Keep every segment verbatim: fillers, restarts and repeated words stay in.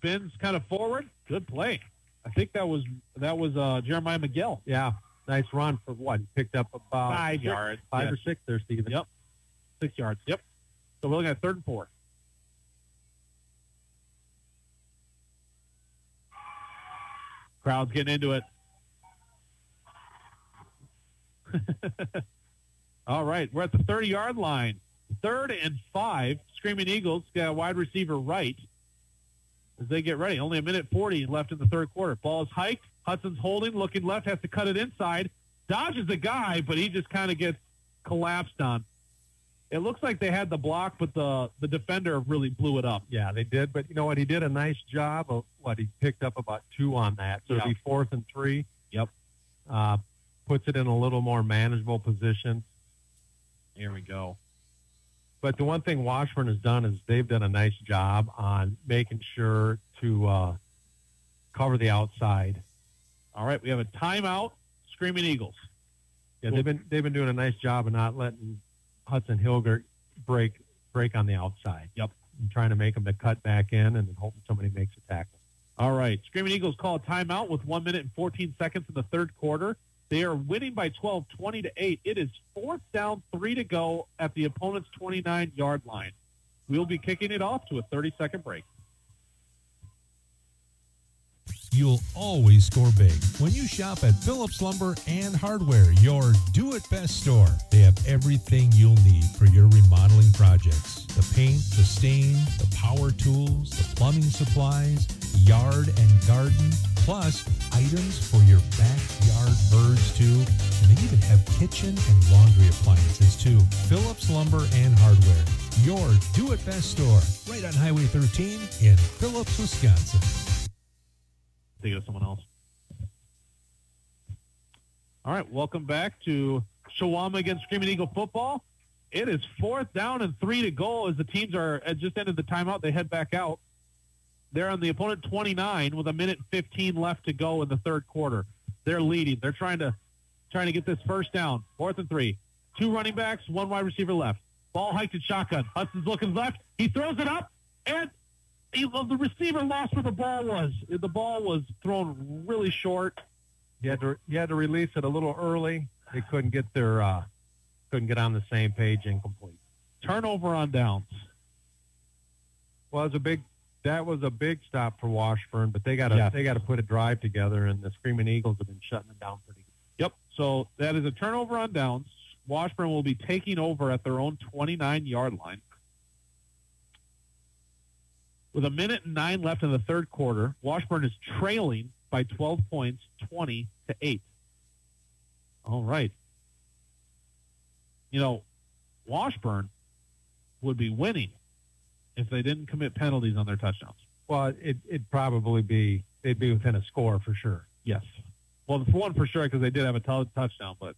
spins kind of forward. Good play. I think that was that was uh, Jeremiah McGill. Yeah, nice run for what? He picked up about Five six, yards. Five Yes. or six there, Steven. Yep. Six yards. Yep. So we're looking at third and four. Crowd's getting into it. All right, we're at the thirty-yard line. Third and five. Screaming Eagles got a wide receiver right as they get ready. Only a minute forty left in the third quarter. Ball is hiked. Hudson's holding, looking left, has to cut it inside. Dodges the guy, but he just kind of gets collapsed on. It looks like they had the block, but the, the defender really blew it up. Yeah, they did. But you know what? He did a nice job of what he picked up about two on that. So Yep. it'd be fourth and three. Yep. Uh, puts it in a little more manageable position. Here we go. But the one thing Washburn has done is they've done a nice job on making sure to uh, cover the outside. All right, we have a timeout. Screaming Eagles. Yeah, they've been they've been doing a nice job of not letting Hudson Hilgert break break on the outside. Yep. And trying to make them to cut back in and then hoping somebody makes a tackle. All right, Screaming Eagles call a timeout with one minute and fourteen seconds in the third quarter. They are winning by twelve, twenty to eight. It is fourth down, three to go at the opponent's twenty-nine-yard line. We'll be kicking it off to a thirty-second break. You'll always score big when you shop at Phillips Lumber and Hardware, your do-it-best store. They have everything you'll need for your remodeling projects. The paint, the stain, the power tools, the plumbing supplies, yard and garden, plus items for your backyard birds too. And they even have kitchen and laundry appliances too. Phillips Lumber and Hardware, your do-it-best store, right on Highway thirteen in Phillips, Wisconsin. Think of someone else. All right, welcome back to Shawama against Screaming Eagle football. It is fourth down and three to go as the teams are uh, just ended the timeout. They head back out. They're on the opponent twenty-nine with a minute fifteen left to go in the third quarter. They're leading. They're trying to trying to get this first down. Fourth and three. Two running backs, one wide receiver left. Ball hiked at shotgun. Hudson's looking left. He throws it up, and he, well, the receiver lost where the ball was. The ball was thrown really short. You had to you had to release it a little early. They couldn't get their uh, couldn't get on the same page. Incomplete. Turnover on downs. Well, it was a big that was a big stop for Washburn, but they got to Yeah. they got to put a drive together, and the Screaming Eagles have been shutting them down pretty good. Yep. So that is a turnover on downs. Washburn will be taking over at their own twenty-nine-yard line. With a minute and nine left in the third quarter, Washburn is trailing by twelve points, twenty to eight. All right. You know, Washburn would be winning if they didn't commit penalties on their touchdowns. Well, it, it'd probably be they'd be within a score for sure. Yes. Well, for one for sure, because they did have a t- touchdown, but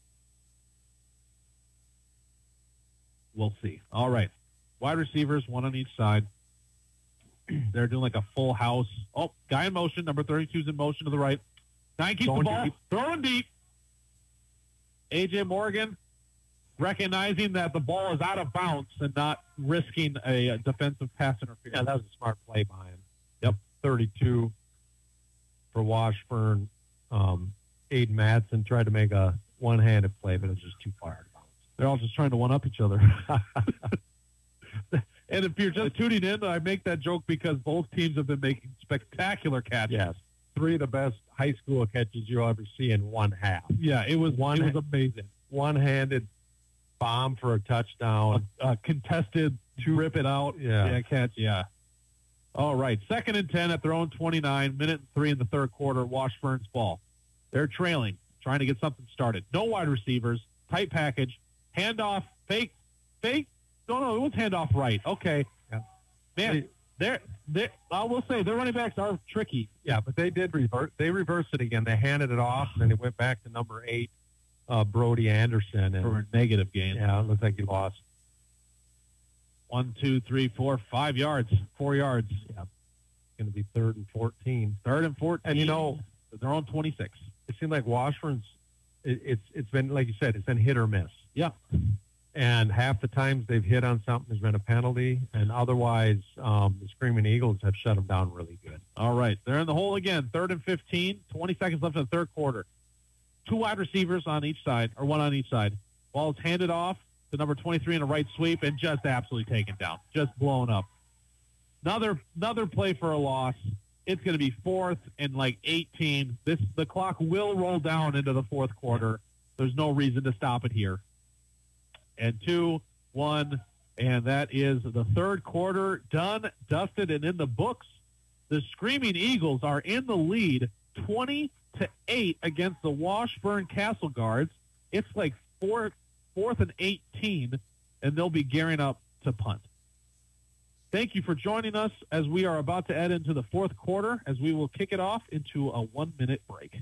we'll see. All right. Wide receivers, one on each side. They're doing like a full house. Oh, guy in motion. Number thirty-two is in motion to the right. Nine keeps Going the ball. deep. Throwing deep. A J Morgan recognizing that the ball is out of bounds and not risking a, a defensive pass interference. Yeah, that was a smart play by him. Yep. thirty-two for Washburn. Um, Aiden Madsen tried to make a one-handed play, but it was just too far out of bounds. They're all just trying to one-up each other. And if you're just tuning in, I make that joke because both teams have been making spectacular catches. Yes. Three of the best high school catches you'll ever see in one half. Yeah, it was One- it was amazing. One-handed bomb for a touchdown. A, a contested to rip it out. Yeah. yeah, catch. Yeah. All right, second and ten at their own twenty-nine. Minute and three in the third quarter. Washburn's ball. They're trailing, trying to get something started. No wide receivers. Tight package. Handoff. Fake. Fake. No, no, it was handoff right. Okay. Yeah. Man, they're, they're, I will say their running backs are tricky. Yeah, but they did revert. They reversed it again. They handed it off, and then it went back to number eight, uh, Brody Anderson. And, For a negative gain. yeah, it looks like he lost. One, two, three, four, five yards. Four yards. Yeah. It's going to be third and fourteen. Third and fourteen. And, you know, they're on twenty-six. it seemed like Washburn's, it, it's it's been, like you said, it's been hit or miss. Yeah. And half the times they've hit on something, there's been a penalty, and otherwise um, the Screaming Eagles have shut them down really good. All right, they're in the hole again, third and fifteen, twenty seconds left in the third quarter. Two wide receivers on each side, or one on each side. Ball is handed off to number twenty-three in a right sweep and just absolutely taken down, just blown up. Another another play for a loss. It's going to be fourth and like eighteen. This the clock will roll down into the fourth quarter. There's no reason to stop it here. And two, one, and that is the third quarter done, dusted, and in the books. The Screaming Eagles are in the lead, twenty to eight against the Washburn Castle Guards. It's like fourth, fourth and eighteen, and they'll be gearing up to punt. Thank you for joining us as we are about to head into the fourth quarter, as we will kick it off into a one-minute break.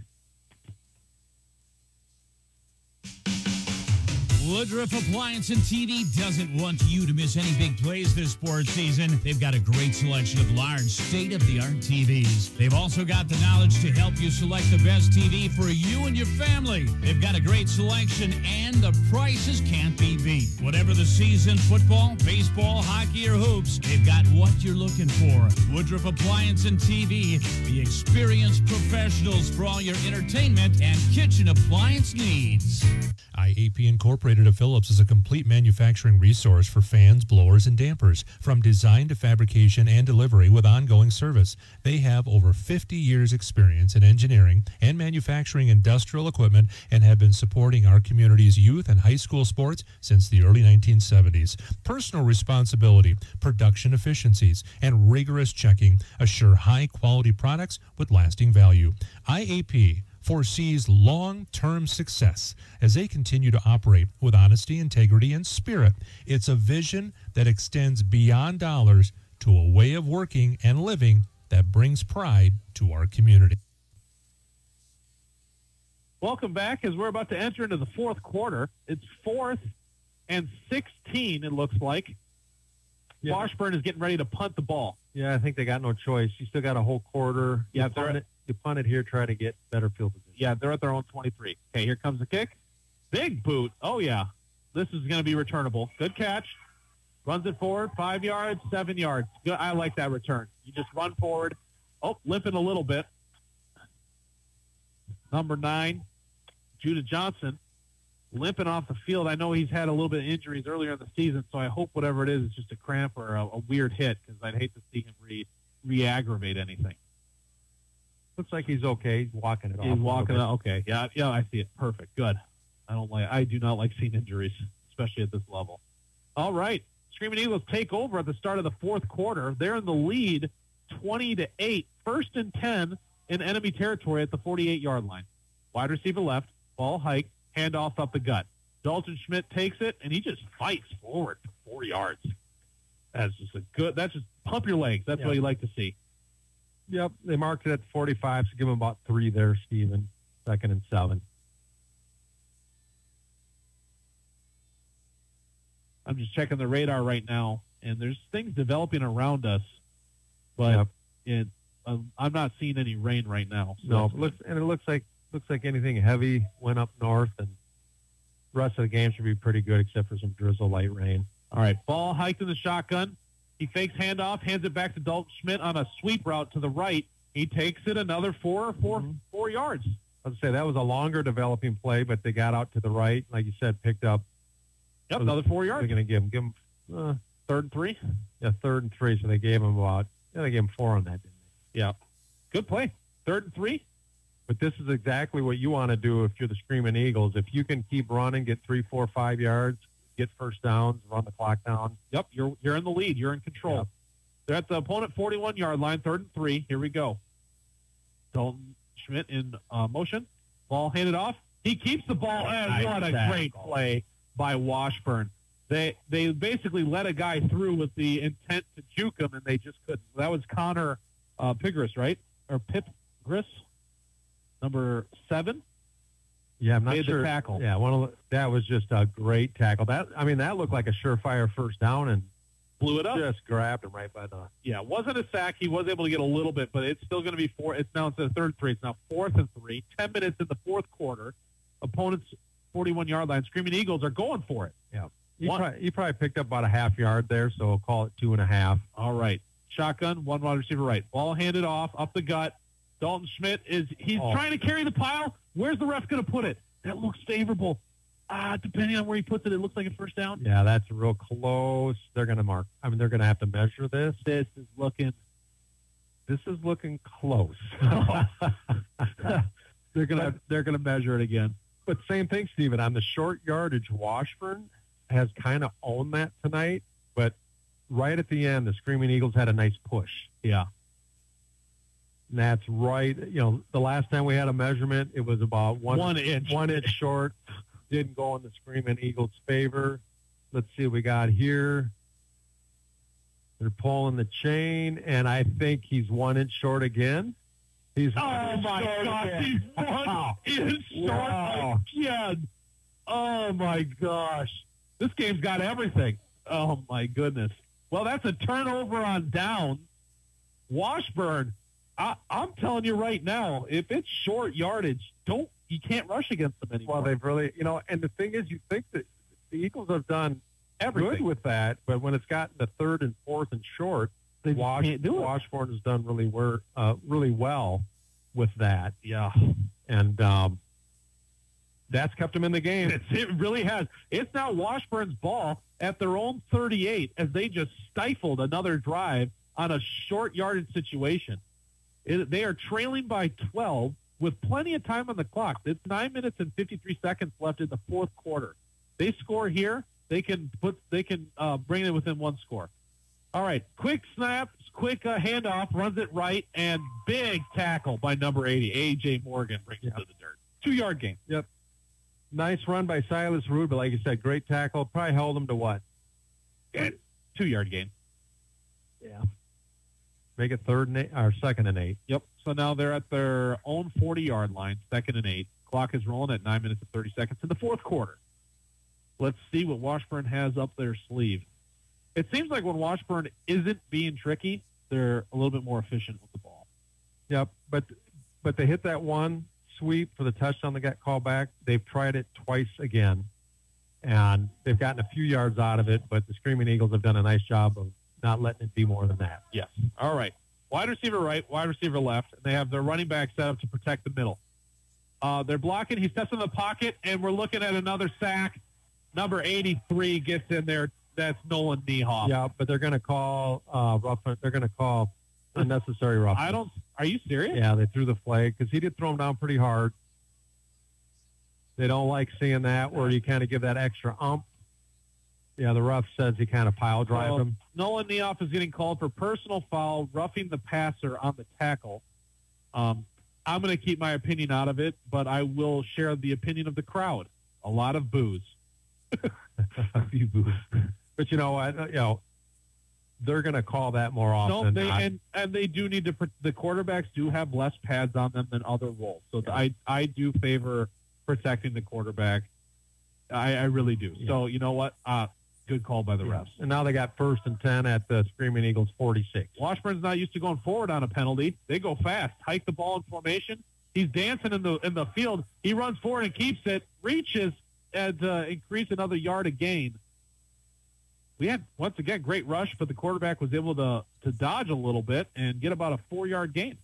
Woodruff Appliance and T V doesn't want you to miss any big plays this sports season. They've got a great selection of large, state-of-the-art T Vs. They've also got the knowledge to help you select the best T V for you and your family. They've got a great selection, and the prices can't be beat. Whatever the season, football, baseball, hockey, or hoops, they've got what you're looking for. Woodruff Appliance and T V, the experienced professionals for all your entertainment and kitchen appliance needs. I A P Incorporated of Phillips is a complete manufacturing resource for fans, blowers, and dampers, from design to fabrication and delivery with ongoing service. They have over fifty years experience in engineering and manufacturing industrial equipment and have been supporting our community's youth and high school sports since the early nineteen seventies. Personal responsibility, production efficiencies, and rigorous checking assure high-quality products with lasting value. I A P foresees long-term success as they continue to operate with honesty, integrity, and spirit. It's a vision that extends beyond dollars to a way of working and living that brings pride to our community. Welcome back as we're about to enter into the fourth quarter. It's fourth and sixteen, it looks like. Yeah. Washburn is getting ready to punt the ball. Yeah, I think they got no choice. You still got a whole quarter. Yeah, you punt it, you punt it here, try to get better field position. Yeah, they're at their own twenty-three. Okay, here comes the kick. Big boot. Oh, yeah. This is going to be returnable. Good catch. Runs it forward, five yards, seven yards. Good. I like that return. You just run forward. Oh, limping a little bit. Number nine, Judah Johnson, limping off the field. I know he's had a little bit of injuries earlier in the season, so I hope whatever it is is just a cramp or a, a weird hit, because I'd hate to see him re, re-aggravate anything. Looks like he's okay. He's walking it off. He's walking it. Okay. Yeah, yeah, I see it. Perfect. Good. I don't like. I do not like seeing injuries, especially at this level. All right. Screaming Eagles take over at the start of the fourth quarter. They're in the lead, twenty to eight. First and ten in enemy territory at the forty-eight-yard line. Wide receiver left. Ball hike. Handoff up the gut. Dalton Schmidt takes it, and he just fights forward for four yards. That's just a good. That's just pump your legs. That's yeah. what you like to see. Yep, they marked it at forty-five, so give them about three there, Stephen. Second and seven. I'm just checking the radar right now, and there's things developing around us, but yep. it, um, I'm not seeing any rain right now. So no, it looks, and it looks like looks like anything heavy went up north, and the rest of the game should be pretty good, except for some drizzle, light rain. All right, ball hiked in the shotgun. He fakes handoff, hands it back to Dalton Schmidt on a sweep route to the right. He takes it another four, four, mm-hmm. four yards. I would say that was a longer developing play, but they got out to the right, like you said, picked up. Yep, another four yards. They're going to give him, give him uh, third and three. Yeah, third and three. So they gave him about. Yeah, they gave him four on that, didn't they? Yeah, good play. Third and three. But this is exactly what you want to do if you're the Screaming Eagles. If you can keep running, get three, four, five yards, get first downs, run the clock down. Yep, you're you're in the lead. You're in control. Yep. They're at the opponent forty-one-yard line, third and three. Here we go. Dalton Schmidt in uh, motion. Ball handed off. He keeps the ball. And what a great play by Washburn. They they basically let a guy through with the intent to juke him, and they just couldn't. That was Connor uh, Pigris, right? Or Pipgris, number seven. Yeah, I'm not made sure. The tackle. Yeah, one of the, that was just a great tackle. That I mean, that looked like a surefire first down, and blew it up. Just grabbed him right by the. Yeah, it wasn't a sack. He was able to get a little bit, but it's still going to be four. It's now instead of third and three. It's now fourth and three. Ten minutes in the fourth quarter. Opponents forty-one-yard line. Screaming Eagles are going for it. Yeah, He One- probably, he probably picked up about a half yard there, so we'll call it two and a half. All right. Shotgun, one wide receiver right. Ball handed off, up the gut. Dalton Schmidt is he's Oh. trying to carry the pile. Where's the ref going to put it? That looks favorable. Ah, depending on where he puts it, it looks like a first down. Yeah, that's real close. They're going to mark. I mean, they're going to have to measure this. This is looking. This is looking close. They're gonna they're gonna measure it again. But same thing, Stephen. On the short yardage, Washburn has kind of owned that tonight. But right at the end, the Screaming Eagles had a nice push. Yeah. And that's right. You know, the last time we had a measurement, it was about one, One inch. one inch short. Didn't go in the Screaming Eagles' favor. Let's see what we got here. They're pulling the chain, and I think he's one inch short again. He's Oh my gosh, he's one Wow. inch short Wow. again. Oh my gosh. This game's got everything. Oh my goodness. Well, that's a turnover on down. Washburn, I, I'm telling you right now, if it's short yardage, don't you can't rush against them anymore. Well, they've really, you know, and the thing is, you think that the Eagles have done Everything. good with that, but when it's gotten to third and fourth and short, They just Wash, can't do it. Washburn has done really wor- uh, really well with that, Yeah. and um, that's kept them in the game. It's, it really has. It's now Washburn's ball at their own thirty-eight as they just stifled another drive on a short yardage situation. It, they are trailing by twelve with plenty of time on the clock. It's nine minutes and fifty-three seconds left in the fourth quarter. They score here, they can put they can uh, bring it within one score. All right, quick snap, quick uh, handoff, runs it right, and big tackle by number eighty. A J Morgan brings Yeah. it to the dirt. Two-yard gain. Yep. Nice run by Silas Rude, but like you said, great tackle. Probably held him to what? Two-yard gain. Yeah. Make it third and eight, or second and eight. Yep. So now they're at their own forty-yard line, second and eight. Clock is rolling at nine minutes and thirty seconds in the fourth quarter. Let's see what Washburn has up their sleeve. It seems like when Washburn isn't being tricky, they're a little bit more efficient with the ball. Yep. But but they hit that one sweep for the touchdown that got called back. They've tried it twice again, and they've gotten a few yards out of it, but the Screaming Eagles have done a nice job of not letting it be more than that. Yes. All right. Wide receiver right, wide receiver left. And they have their running back set up to protect the middle. Uh, they're blocking. He steps in the pocket, and we're looking at another sack. Number eighty-three gets in there. That's Nolan Niehoff. Yeah, but they're going to call uh, rough. They're going to call unnecessary rough. I don't. Are you serious? Yeah, they threw the flag because he did throw him down pretty hard. They don't like seeing that where you kind of give that extra ump. Yeah, the ref says he kind of pile drive Well, him. Nolan Niehoff is getting called for personal foul, roughing the passer on the tackle. Um, I'm going to keep my opinion out of it, but I will share the opinion of the crowd. A lot of boos. A few boos. But you know what? You know, they're going to call that more No, often. they I- and and they do need to. pr- The quarterbacks do have less pads on them than other roles, so Yeah. I I do favor protecting the quarterback. I, I really do. Yeah. So you know what? Uh, good call by the refs. And now they got first and ten at the Screaming Eagles forty-six. Washburn's not used to going forward on a penalty. They go fast, hike the ball in formation. He's dancing in the in the field. He runs forward and keeps it, reaches, and uh, increase another yard of gain. We had, once again, great rush, but the quarterback was able to, to dodge a little bit and get about a four-yard gain.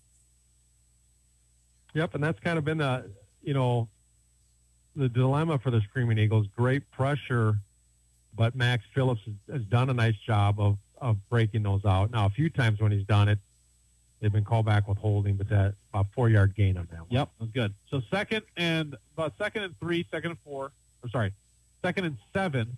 Yep, and that's kind of been the, you know, the dilemma for the Screaming Eagles. Great pressure, but Max Phillips has, has done a nice job of, of breaking those out. Now, a few times when he's done it, they've been called back with holding, but that about four-yard gain on that one. Yep, that's good. So second and about second and three, second and four. I'm sorry, second and seven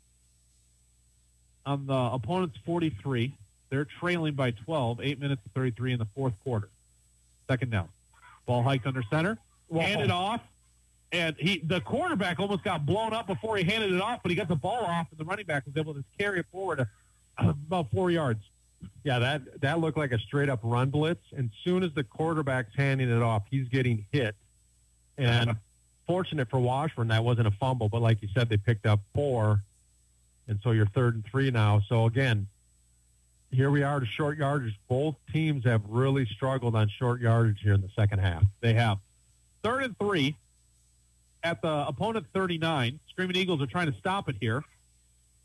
on the opponent's forty-three. They're trailing by twelve, eight minutes and thirty-three in the fourth quarter. Second down. Ball hiked under center, Whoa. handed off, and he the quarterback almost got blown up before he handed it off, but he got the ball off, and the running back was able to carry it forward uh, about four yards. Yeah, that, that looked like a straight-up run blitz. And soon as the quarterback's handing it off, he's getting hit. And fortunate for Washburn, that wasn't a fumble. But like you said, they picked up four. And so you're third and three now. So, again, here we are to short yardage. Both teams have really struggled on short yardage here in the second half. They have. Third and three at the opponent thirty-nine. Screaming Eagles are trying to stop it here.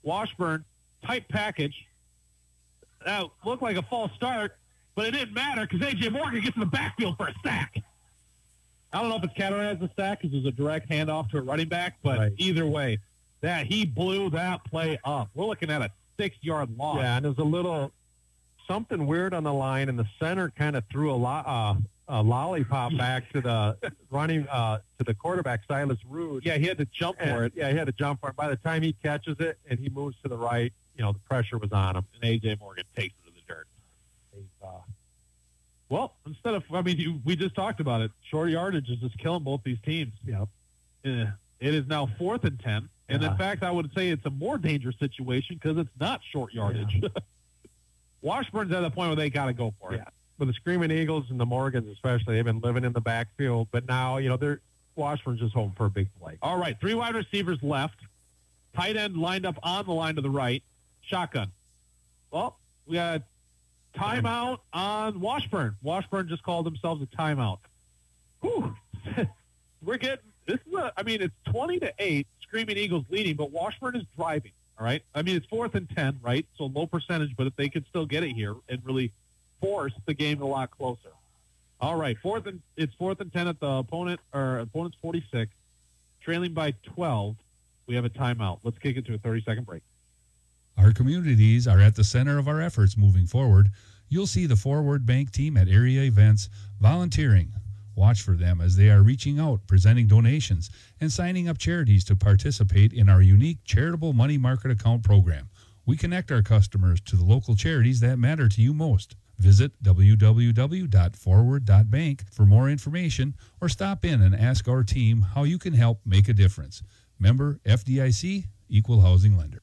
Washburn, tight package. That looked like a false start, but it didn't matter because A J Morgan gets in the backfield for a sack. I don't know if it's categorized as a sack because it was a direct handoff to a running back, but right. either way, that he blew that play up. We're looking at a six-yard loss. Yeah, and there's a little something weird on the line, and the center kind of threw a, lo- uh, a lollipop back to the running uh, to the quarterback, Silas Rude. Yeah, he had to jump and, for it. Yeah, he had to jump for it. By the time he catches it and he moves to the right, you know, the pressure was on him, and A J Morgan takes it to the dirt. Uh, well, instead of, I mean, you, we just talked about it. Short yardage is just killing both these teams. Yep. Uh, it is now fourth and ten. And yeah. in fact, I would say it's a more dangerous situation because it's not short yardage. Yeah. Washburn's at the point where they got to go for it. Yeah. But the Screaming Eagles and the Morgans especially, they've been living in the backfield. But now, you know, they're Washburn's just hoping for a big play. All right, three wide receivers left. Tight end lined up on the line to the right. Shotgun. Well, we got a timeout on Washburn. Washburn just called themselves a timeout. Whew. We're getting this is a. I mean, it's twenty to eight. Screaming Eagles leading, but Washburn is driving. All right. I mean, it's fourth and ten, right? So low percentage, but if they could still get it here and really force the game a lot closer. All right, fourth and it's fourth and ten at the opponent or opponent's forty-six, trailing by twelve. We have a timeout. Let's kick it to a thirty-second break. Our communities are at the center of our efforts moving forward. You'll see the Forward Bank team at area events volunteering. Watch for them as they are reaching out, presenting donations, and signing up charities to participate in our unique charitable money market account program. We connect our customers to the local charities that matter to you most. Visit w w w dot forward dot bank for more information or stop in and ask our team how you can help make a difference. Member F D I C, Equal Housing Lender.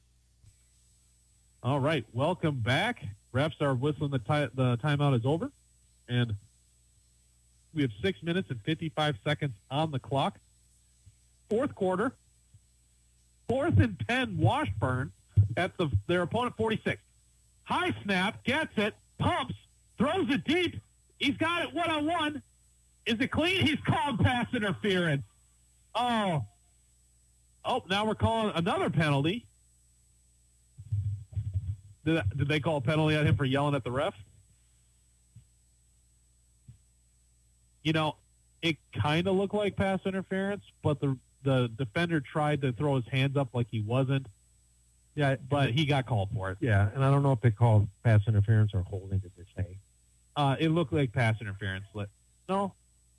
All right, welcome back. Refs are whistling the, ti- the timeout is over, and we have six minutes and fifty-five seconds on the clock. Fourth quarter, fourth and ten, Washburn at the their opponent forty-six. High snap, gets it, pumps, throws it deep. He's got it one-on-one. Is it clean? He's called pass interference. Oh. Oh, now we're calling another penalty. Did, did they call a penalty on him for yelling at the ref? You know, it kind of looked like pass interference, but the the defender tried to throw his hands up like he wasn't. Yeah, but he got called for it. Yeah, and I don't know if they called pass interference or holding, did they say? Uh, it looked like pass interference. No?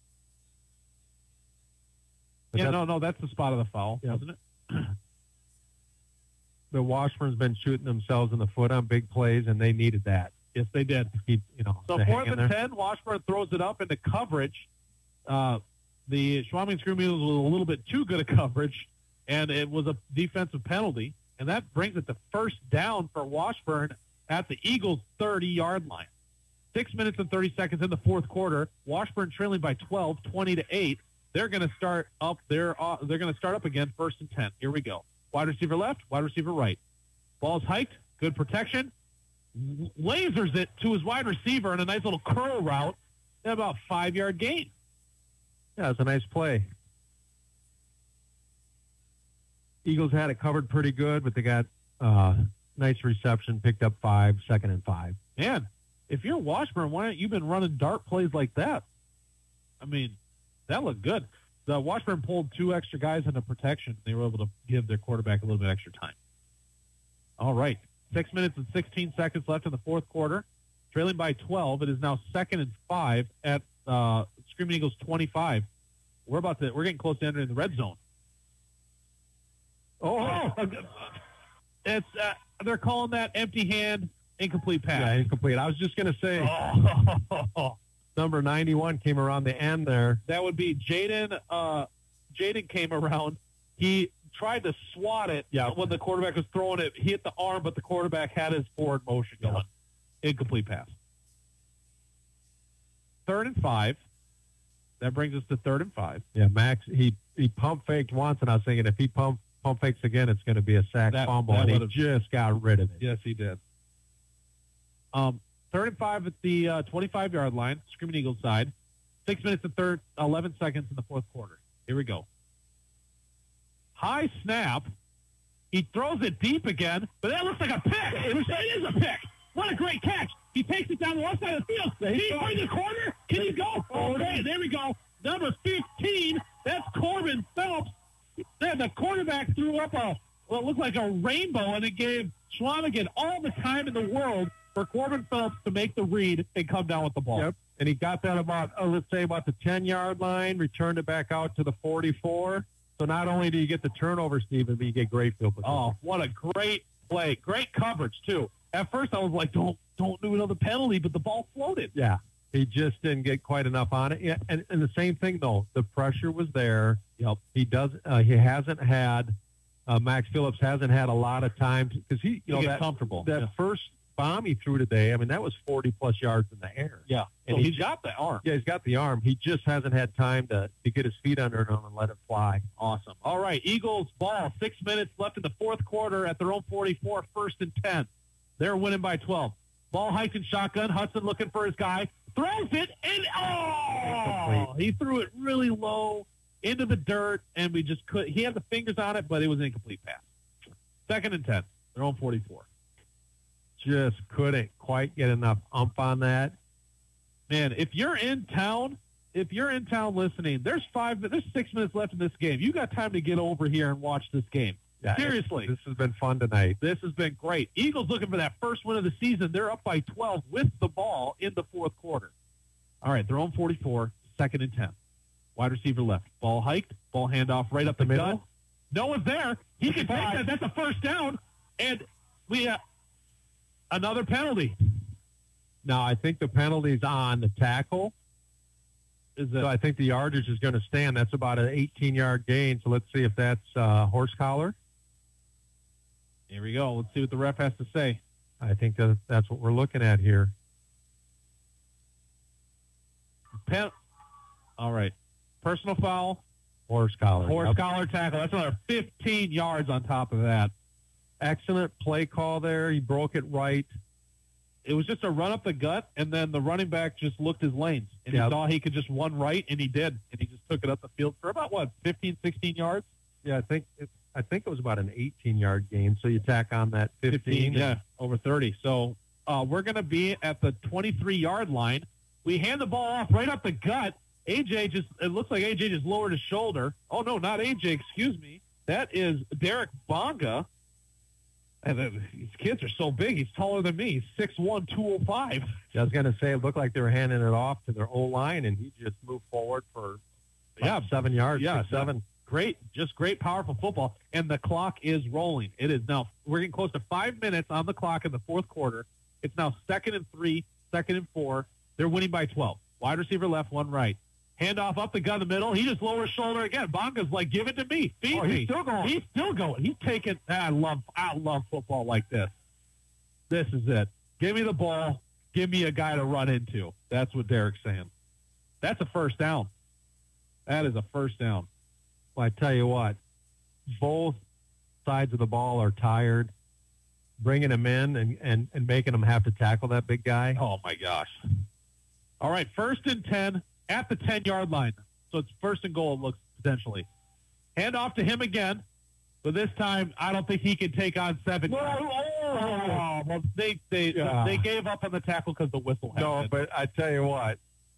But yeah, no, no, that's the spot of the foul, yeah. Wasn't it? The Washburn's been shooting themselves in the foot on big plays, and they needed that. Yes, they did. To keep, you know, so fourth and ten, Washburn throws it up into coverage. Uh, the Schwabing Screaming Eagles was a little bit too good at coverage, and it was a defensive penalty, and that brings it to first down for Washburn at the Eagles' thirty-yard line. Six minutes and thirty seconds in the fourth quarter. Washburn trailing by twelve, twenty to eight. They're going to start up. They're uh, they're going to start up again. First and ten. Here we go. Wide receiver left. Wide receiver right. Ball's hiked. Good protection. Lasers it to his wide receiver in a nice little curl route. About five-yard gain. Yeah, it's a nice play. Eagles had it covered pretty good, but they got uh, nice reception, picked up five, second and five. Man, if you're Washburn, why aren't you been running dart plays like that? I mean, that looked good. The Washburn pulled two extra guys into protection. They were able to give their quarterback a little bit extra time. All right. Six minutes and sixteen seconds left in the fourth quarter. Trailing by twelve. It is now second and five at uh, Screaming Eagles twenty-five. We're about to, we're getting close to entering the red zone. Oh, it's, uh, they're calling that empty hand, incomplete pass. Yeah, incomplete. I was just going to say, oh. Number ninety-one came around the end there. That would be Jaden. Uh, Jaden came around. He tried to swat it yeah. when the quarterback was throwing it. He hit the arm, but the quarterback had his forward motion going. Yeah. Incomplete pass. Third and five. That brings us to third and five. Yeah, Max, he, he pump faked once, and I was thinking if he pump pump fakes again, it's going to be a sack that, fumble, that and he just got rid of it. Yes, he did. Um. Third and five at the uh, twenty-five-yard line, Screaming Eagles side. Six minutes and third, eleven seconds in the fourth quarter. Here we go. High snap. He throws it deep again, but that looks like a pick. It, was, it is a pick. What a great catch. He takes it down the left side of the field. Can he find the corner? Can he go? Okay, there we go. Number fifteen, that's Corbin Phelps. Then the quarterback threw up a, well, it looked like a rainbow, and it gave Schwamigan all the time in the world for Corbin Phelps to make the read and come down with the ball. Yep. And he got that about, oh, let's say, about the ten-yard line, returned it back out to the forty-four. So not only do you get the turnover, Stephen, but you get great field position. Oh, what a great play. Great coverage, too. At first, I was like, don't don't do another penalty, but the ball floated. Yeah. He just didn't get quite enough on it. Yeah, and, and the same thing, though. The pressure was there. Yep. He does. Uh, he hasn't had, uh, Max Phillips hasn't had a lot of time because he, you He know, gets that, comfortable. that Yeah. first bomb he threw today, I mean, that was forty-plus yards in the air. Yeah. And So he- he's got the arm. Yeah, he's got the arm. He just hasn't had time to, to get his feet under him and let it fly. Awesome. All right, Eagles ball. Six minutes left in the fourth quarter at their own forty-four, first and ten. They're winning by twelve. Ball hiked in shotgun. Hudson looking for his guy. Throws it, and oh! He threw it really low into the dirt, and we just could. He had the fingers on it, but it was an incomplete pass. Second and ten. Their own forty-four. Just couldn't quite get enough ump on that. Man, if you're in town, if you're in town listening, there's five, there's six minutes left in this game. You got time to get over here and watch this game. Yeah, Seriously. This has been fun tonight. This has been great. Eagles looking for that first win of the season. They're up by twelve with the ball in the fourth quarter. All right, their own forty-four, second and ten. Wide receiver left. Ball hiked. Ball handoff right up the, The middle? gut. No one's there. He can take that. That's a first down. And we uh, another penalty. Now, I think the penalty's on the tackle. Is So it? I think the yardage is going to stand. That's about an eighteen-yard gain. So let's see if that's uh, horse collar. Here we go. Let's see what the ref has to say. I think that that's what we're looking at here. Pen- All right. Personal foul. Horse collar. Horse Yep. collar tackle. That's another fifteen yards on top of that. Excellent play call there. He broke it right. It was just a run up the gut, and then the running back just looked his lanes. And Yep. he saw he could just run right, and he did. And he just took it up the field for about, what, fifteen, sixteen yards? Yeah, I think it, I think it was about an eighteen-yard gain. So you tack on that fifteen. Yeah, over thirty. So uh, we're going to be at the twenty-three-yard line. We hand the ball off right up the gut. A J just, it looks like A J just lowered his shoulder. Oh, no, not A J, excuse me. That is Derek Bonga. And uh, these kids are so big. He's taller than me. He's six one, two oh five. I was going to say it looked like they were handing it off to their O-line, and he just moved forward for Yeah, about seven yards. yeah, six, seven. Great, just great, powerful football. And the clock is rolling. It is now, we're getting close to five minutes on the clock in the fourth quarter. It's now second and three, second and four. They're winning by twelve. Wide receiver left, one right. Handoff up the gut in the middle. He just lowered his shoulder again. Bonga's like, give it to me. Feed Oh, me. he's still going. He's still going. He's taking, I love, I love football like this. This is it. Give me the ball. Give me a guy to run into. That's what Derek's saying. That's a first down. That is a first down. Well, I tell you what, both sides of the ball are tired. Bringing him in and, and, and making him have to tackle that big guy. Oh, my gosh. All right, first and ten at the ten-yard line. So it's first and goal, it looks, potentially. Hand off to him again, but this time I don't think he can take on seven. Oh, well, they, they, Yeah. they gave up on the tackle because the whistle No, happened. but I tell you what,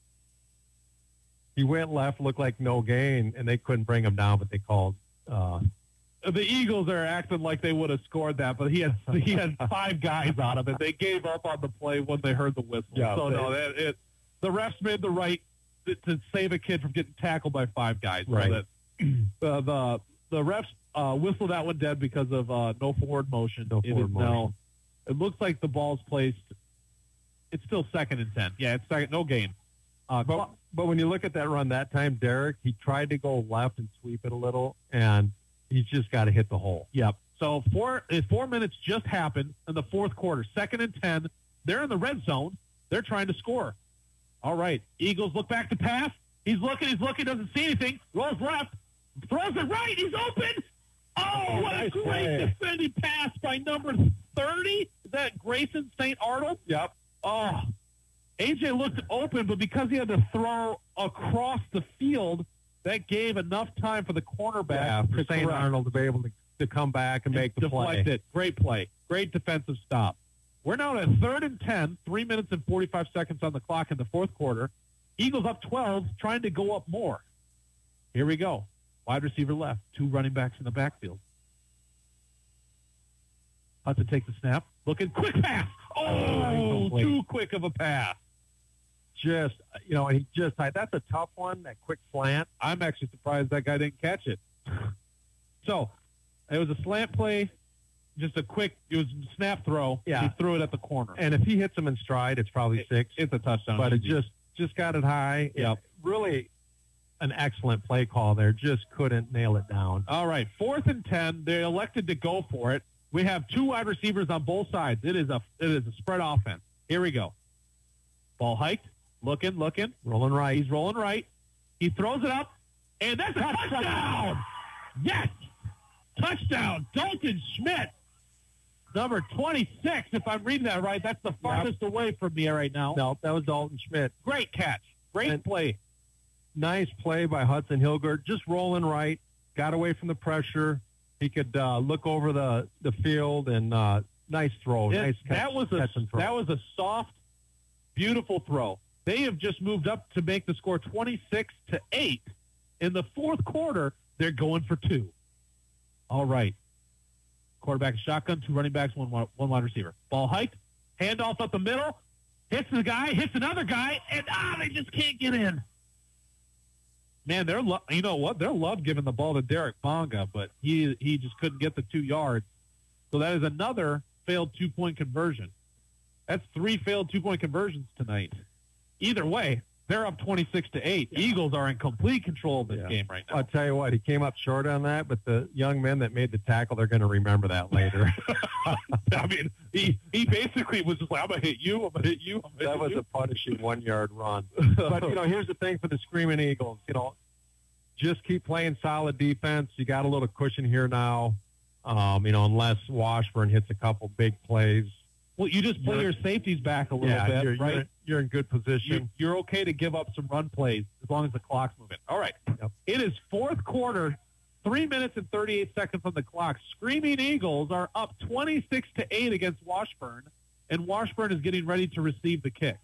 he went left, looked like no gain, and they couldn't bring him down, but they called. Uh, The Eagles are acting like they would have scored that, but he had he had five guys on him, and they gave up on the play when they heard the whistle. Yeah, so, they- no, that, it, the refs made the right to, to save a kid from getting tackled by five guys. So Right. that, the, the, the refs uh, whistled that one dead because of uh, no forward motion. No It forward is motion. now, it looks like the ball's placed. It's still second and ten. Yeah, it's second, no gain. Uh, but, but when you look at that run that time, Derek, he tried to go left and sweep it a little, and he's just got to hit the hole. Yep. So four uh, four minutes just happened in the fourth quarter. Second and ten. They're in the red zone. They're trying to score. All right. Eagles look back to pass. He's looking. He's looking. Doesn't see anything. Rolls left. Throws it right. He's open. Oh, what Nice a great play. defending pass by number thirty. Is that Grayson Saint Arnold? Yep. Oh, A J looked open, but because he had to throw across the field, that gave enough time for the cornerback Yeah, for to Saint correct. Arnold to be able to to come back and make the deflect play. it. Great play. Great defensive stop. We're now at third and ten, three minutes and forty-five seconds on the clock in the fourth quarter. Eagles up twelve, trying to go up more. Here we go. Wide receiver left, two running backs in the backfield. Hudson takes the snap. Looking, quick pass. Oh, Incomplete. too quick of a pass. Just, you know, he just, that's a tough one, that quick slant. I'm actually surprised that guy didn't catch it. So, it was a slant play, just a quick, it was a snap throw. Yeah. He threw it at the corner. And if he hits him in stride, it's probably six. It's a touchdown. But it Easy. just, just got it high. Yep. It really an excellent play call there. Just couldn't nail it down. All right, fourth and ten. They elected to go for it. We have two wide receivers on both sides. It is a it is a spread offense. Here we go. Ball hiked, looking, looking. Rolling right. He's rolling right. He throws it up, and that's a touchdown. Yes, touchdown. Dalton Schmidt, number twenty-six. If I'm reading that right, that's the farthest away from me right now. No, that was Dalton Schmidt. Great catch. Great And- play. Nice play by Hudson Hilgert. Just rolling right. Got away from the pressure. He could uh, look over the, the field and uh, nice throw. It- nice catch, that was a catch and throw. that was a soft, beautiful throw. They have just moved up to make the score twenty-six to eight. In the fourth quarter, they're going for two. All right. Quarterback shotgun, two running backs, one wide- one wide receiver. Ball hiked, handoff up the middle, hits the guy, hits another guy, and ah, they just can't get in. Man, they're lo- you know what? They're love giving the ball to Derek Bonga, but he he just couldn't get the two yards. So that is another failed two-point conversion. That's three failed two-point conversions tonight. Either way, they're up twenty-six to eight. Yeah. Eagles are in complete control of this Yeah. game right now. I'll tell you what, he came up short on that, but the young men that made the tackle, they're going to remember that later. I mean, he, he basically was just like, I'm going to hit you, I'm going to hit you. I'm gonna That hit was you. a punishing one-yard run. But, you know, here's the thing for the Screaming Eagles. You know, just keep playing solid defense. You got a little cushion here now, um, you know, unless Washburn hits a couple big plays. Well, you just play You're- your safeties back a little Yeah, bit, you're, right? you're, you're in good You're, position. you're okay to give up some run plays as long as the clock's moving. All right. Yep. It is fourth quarter, three minutes and thirty-eight seconds on the clock. Screaming Eagles are up twenty-six to eight against Washburn, and Washburn is getting ready to receive the kick.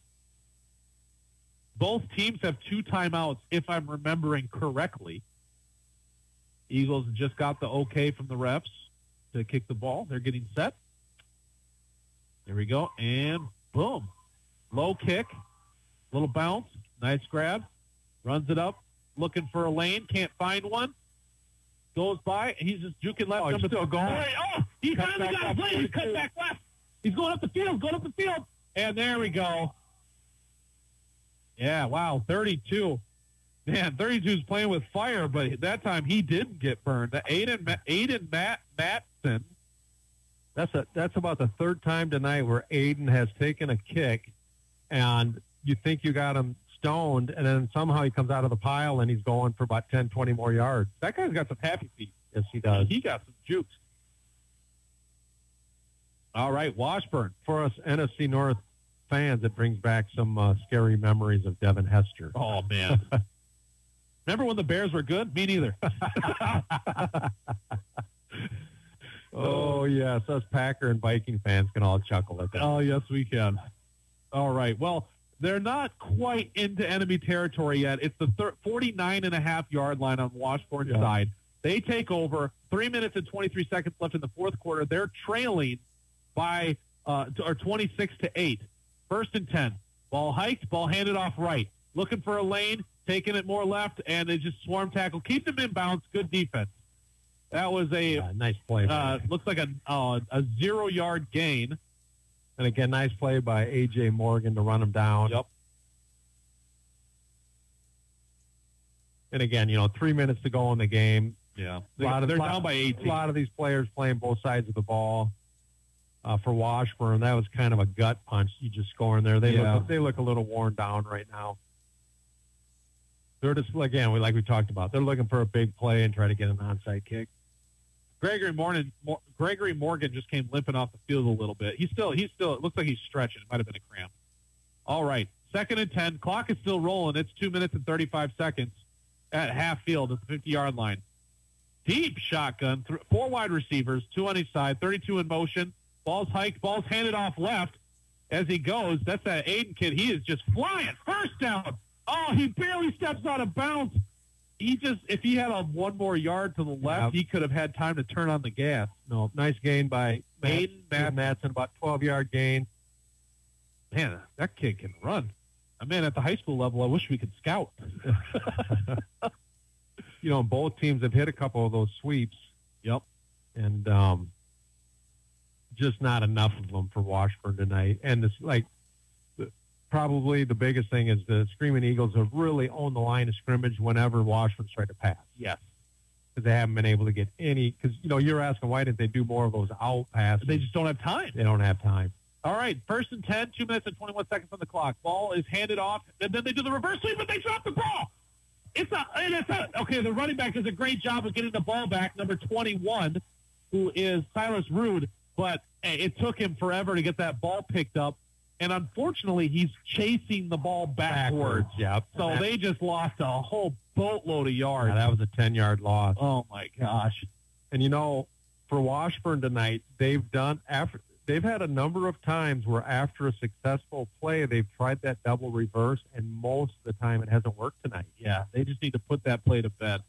Both teams have two timeouts, if I'm remembering correctly. Eagles just got the okay from the refs to kick the ball. They're getting set. There we go, and boom. Low kick, little bounce, nice grab, runs it up, looking for a lane, can't find one, goes by, and he's just juking left. Oh, he's number still three. going. Oh, he Cut finally back got a up play. He cut forty-two. back left. He's going up the field, going up the field, and there we go. Yeah, wow, thirty-two. Man, thirty-two is playing with fire, but that time he didn't get burned. The Aiden, Ma- Aiden Matt, Matson. That's a that's about the third time tonight where Aiden has taken a kick, and you think you got him stoned, and then somehow he comes out of the pile and he's going for about ten, twenty more yards. That guy's got some happy feet. Yes, he does. He got some jukes. All right, Washburn. For us N F C North fans, it brings back some uh, scary memories of Devin Hester. Oh, man. Remember when the Bears were good? Me neither. Oh, yes, us Packer and Viking fans can all chuckle at that. Oh, yes, we can. All right. Well, they're not quite into enemy territory yet. It's the thir- forty-nine and a half yard line on Washburn's Yeah. side. They take over. Three minutes and twenty-three seconds left in the fourth quarter. They're trailing by uh, t- or twenty-six to eight. First and ten. Ball hiked. Ball handed off right. Looking for a lane. Taking it more left, and they just swarm tackle. Keep them in bounds. Good defense. That was a Uh, nice play. uh, looks like a uh, a zero yard gain. and again, nice play by A J Morgan to run him down. Yep. And again, you know, three minutes to go in the game. Yeah, A lot of- they're lot- down by A eighteen. lot of these players playing both sides of the ball. Uh, for Washburn, that was kind of a gut punch. You just score in there. They Yeah. look they look a little worn down right now. They're just again, we like we talked about. They're looking for a big play and try to get an onside kick. Gregory Morgan, Mor- Gregory Morgan just came limping off the field a little bit. He's still, he's still. It looks like he's stretching. It might have been a cramp. All right, second and ten. Clock is still rolling. It's two minutes and thirty-five seconds at half field at the fifty-yard line. deep shotgun, th- four wide receivers, two on each side, thirty-two in motion. Ball's hiked, ball's handed off left as he goes. That's that Aiden kid. He is just flying. First down. Oh, he barely steps out of bounds. He just, if he had a one more yard to the left, yeah. he could have had time to turn on the gas. No, nice gain by Aiden Matt, Matson, about twelve-yard gain. Man, that kid can run. I mean, at the high school level, I wish we could scout. You know, both teams have hit a couple of those sweeps. Yep. And um, just not enough of them for Washburn tonight. And this, like, the, probably the biggest thing is the Screaming Eagles have really owned the line of scrimmage whenever Washburn's tried to pass. Yes. Because they haven't been able to get any. Because, you know, you're asking why didn't they do more of those out passes? They just don't have time. They don't have time. All right, first and ten, two minutes and twenty-one seconds on the clock. Ball is handed off, and then they do the reverse sweep, but they drop the ball. It's a, and it's a, okay, the running back does a great job of getting the ball back, number twenty-one, who is Silas Rude, but it took him forever to get that ball picked up, and unfortunately, he's chasing the ball backwards. backwards yep. So that, they just lost a whole boatload of yards. Yeah, that was a ten-yard loss. Oh, my gosh. And, you know, for Washburn tonight, they've done after – they've had a number of times where after a successful play, they've tried that double reverse, and most of the time it hasn't worked tonight. Yeah, they just need to put that play to bed.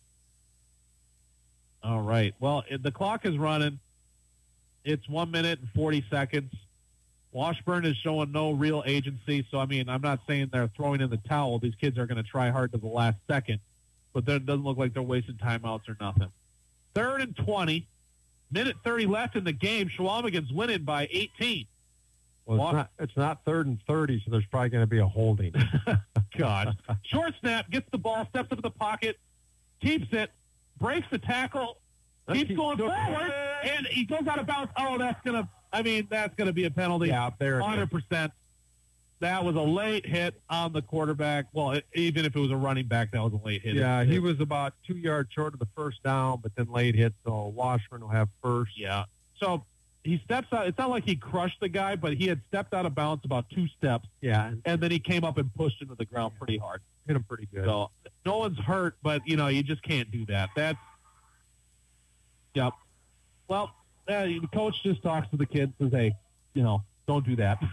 All right. Well, the clock is running. It's one minute and forty seconds. Washburn is showing no real agency, so, I mean, I'm not saying they're throwing in the towel. These kids are going to try hard to the last second, but it doesn't look like they're wasting timeouts or nothing. Third and twenty. Minute thirty left in the game. Chequamegon's winning by eighteen. Well, it's not, it's not third and thirty, so there's probably going to be a holding. God. Short snap, gets the ball, steps into the pocket, keeps it, breaks the tackle, keeps keep going forward, and he goes out of bounds. Oh, that's going to, I mean, that's going to be a penalty. Yeah, there one hundred percent. That was a late hit on the quarterback. Well, it, even if it was a running back, that was a late hit. Yeah, he was about two yards short of the first down, but then late hit, so Washburn will have first. Yeah. So he steps out. It's not like he crushed the guy, but he had stepped out of bounds about two steps. Yeah. And then he came up and pushed into the ground pretty hard. Hit him pretty good. So no one's hurt, but, you know, you just can't do that. That's, yep. Well, uh, the coach just talks to the kids, says, hey, you know, don't do that.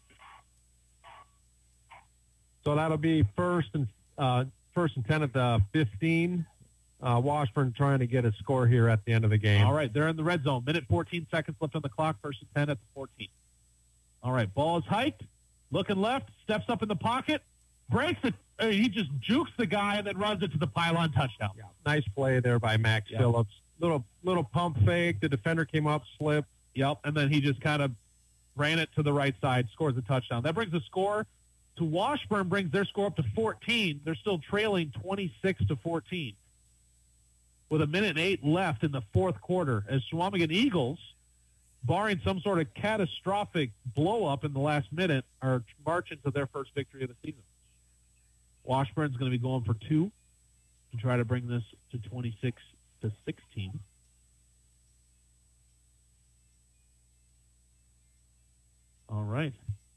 So that'll be first and uh, first and ten at the fifteen. Uh, Washburn trying to get a score here at the end of the game. All right, they're in the red zone. Minute fourteen seconds left on the clock. First and ten at the fourteen. All right, ball is hiked. Looking left, steps up in the pocket, breaks it. Uh, he just jukes the guy and then runs it to the pylon touchdown. Yeah, nice play there by Max yep. Phillips. Little little pump fake. The defender came up, slipped. Yep, and then he just kind of ran it to the right side, scores a touchdown. That brings the score to Washburn, brings their score up to fourteen. They're still trailing twenty-six to fourteen. With a minute and eight left in the fourth quarter, as Chequamegon Eagles, barring some sort of catastrophic blow-up in the last minute, are marching to their first victory of the season. Washburn's going to be going for two to try to bring this to twenty-six to sixteen. All right.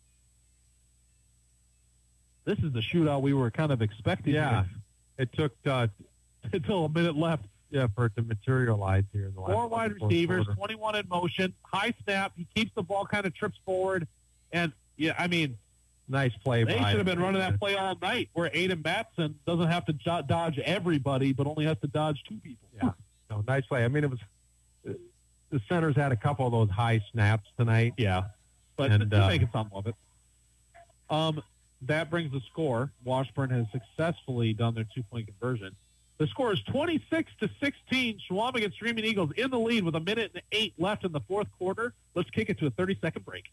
This is the shootout we were kind of expecting. Yeah. It took uh, until a minute left. Yeah, for it to materialize here in the last Four wide receivers, quarter. twenty-one in motion, high snap. He keeps the ball, kind of trips forward. And, yeah, I mean, nice play they by should have been him. running that play all night where Aiden Matson doesn't have to jo- dodge everybody, but only has to dodge two people. Yeah. No, nice play. I mean, it was the centers had a couple of those high snaps tonight. Yeah. But and, they're uh, making something of it. Um, that brings the score. Washburn has successfully done their two-point conversion. The score is twenty-six to sixteen. Chequamegon Screaming Eagles in the lead with a minute and eight left in the fourth quarter. Let's kick it to a thirty-second break.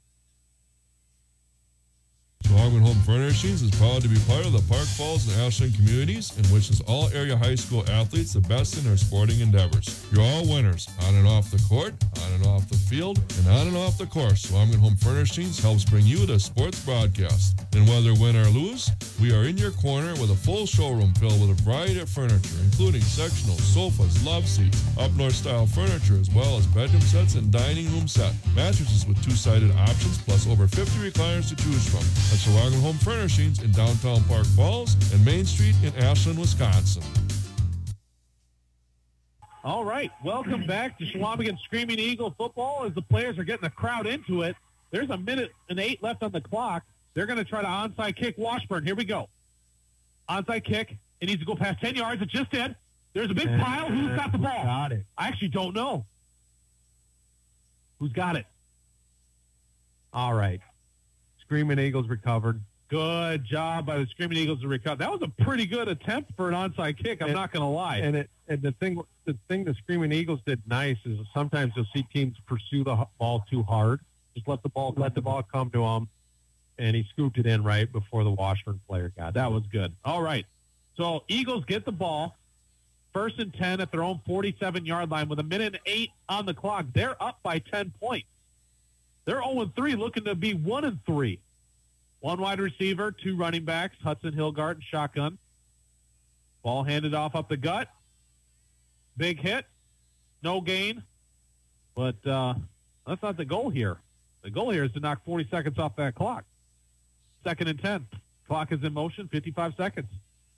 Chequamegon Home Furnishings is proud to be part of the Park Falls and Ashland communities and wishes all area high school athletes the best in their sporting endeavors. You're all winners, on and off the court, on and off the field, and on and off the course. Chequamegon Home Furnishings helps bring you the sports broadcast. And whether win or lose, we are in your corner with a full showroom filled with a variety of furniture, including sectionals, sofas, love seats, up-north style furniture, as well as bedroom sets and dining room set. Mattresses with two-sided options, plus over fifty recliners to choose from. At Chequamegon Home Furnishings in downtown Park Falls and Main Street in Ashland, Wisconsin. All right, welcome back to Chequamegon Screaming Eagle football as the players are getting the crowd into it. There's a minute and eight left on the clock. They're going to try to onside kick Washburn. Here we go. Onside kick. It needs to go past ten yards. It just did. There's a big pile. Who's got the ball? Got it. I actually don't know. Who's got it? All right. Screaming Eagles recovered. Good job by the Screaming Eagles to recover. That was a pretty good attempt for an onside kick. I'm and, not going to lie. And it and the thing the thing the Screaming Eagles did nice is sometimes you'll see teams pursue the ball too hard. Just let the ball let the ball come to him, and he scooped it in right before the Washburn player got. That was good. All right. So Eagles get the ball. First and ten at their own forty-seven-yard line with a minute and eight on the clock. They're up by ten points. They're oh and three, looking to be one and three. One wide receiver, two running backs, Hudson Hilgard and shotgun. Ball handed off up the gut. Big hit. No gain. But uh, that's not the goal here. The goal here is to knock forty seconds off that clock. Second and ten. Clock is in motion, fifty-five seconds.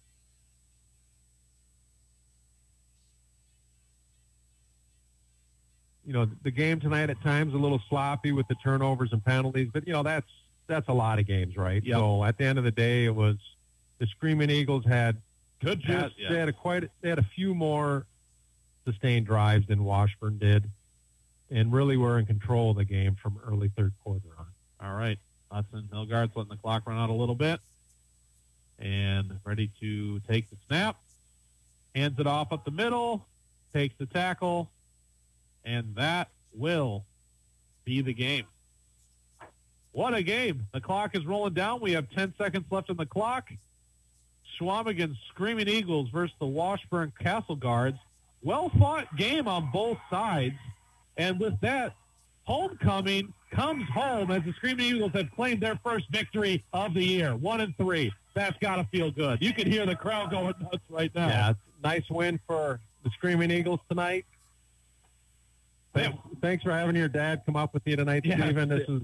You know, the game tonight at times a little sloppy with the turnovers and penalties, but, you know, that's that's a lot of games, right? Yep. So at the end of the day, it was the Screaming Eagles had good just, yeah. they had a quite they had a few more sustained drives than Washburn did, and really were in control of the game from early third quarter on. All right, Hudson Hilgard's letting the clock run out a little bit, and ready to take the snap. Hands it off up the middle, takes the tackle, and that will be the game. What a game. The clock is rolling down. We have ten seconds left on the clock. Chequamegon Screaming Eagles versus the Washburn Castle Guards. Well-fought game on both sides. And with that, homecoming comes home as the Screaming Eagles have claimed their first victory of the year. One and three. That's got to feel good. You can hear the crowd going nuts right now. Yeah, nice win for the Screaming Eagles tonight. Thanks, thanks for having your dad come up with you tonight, yeah, Stephen. This is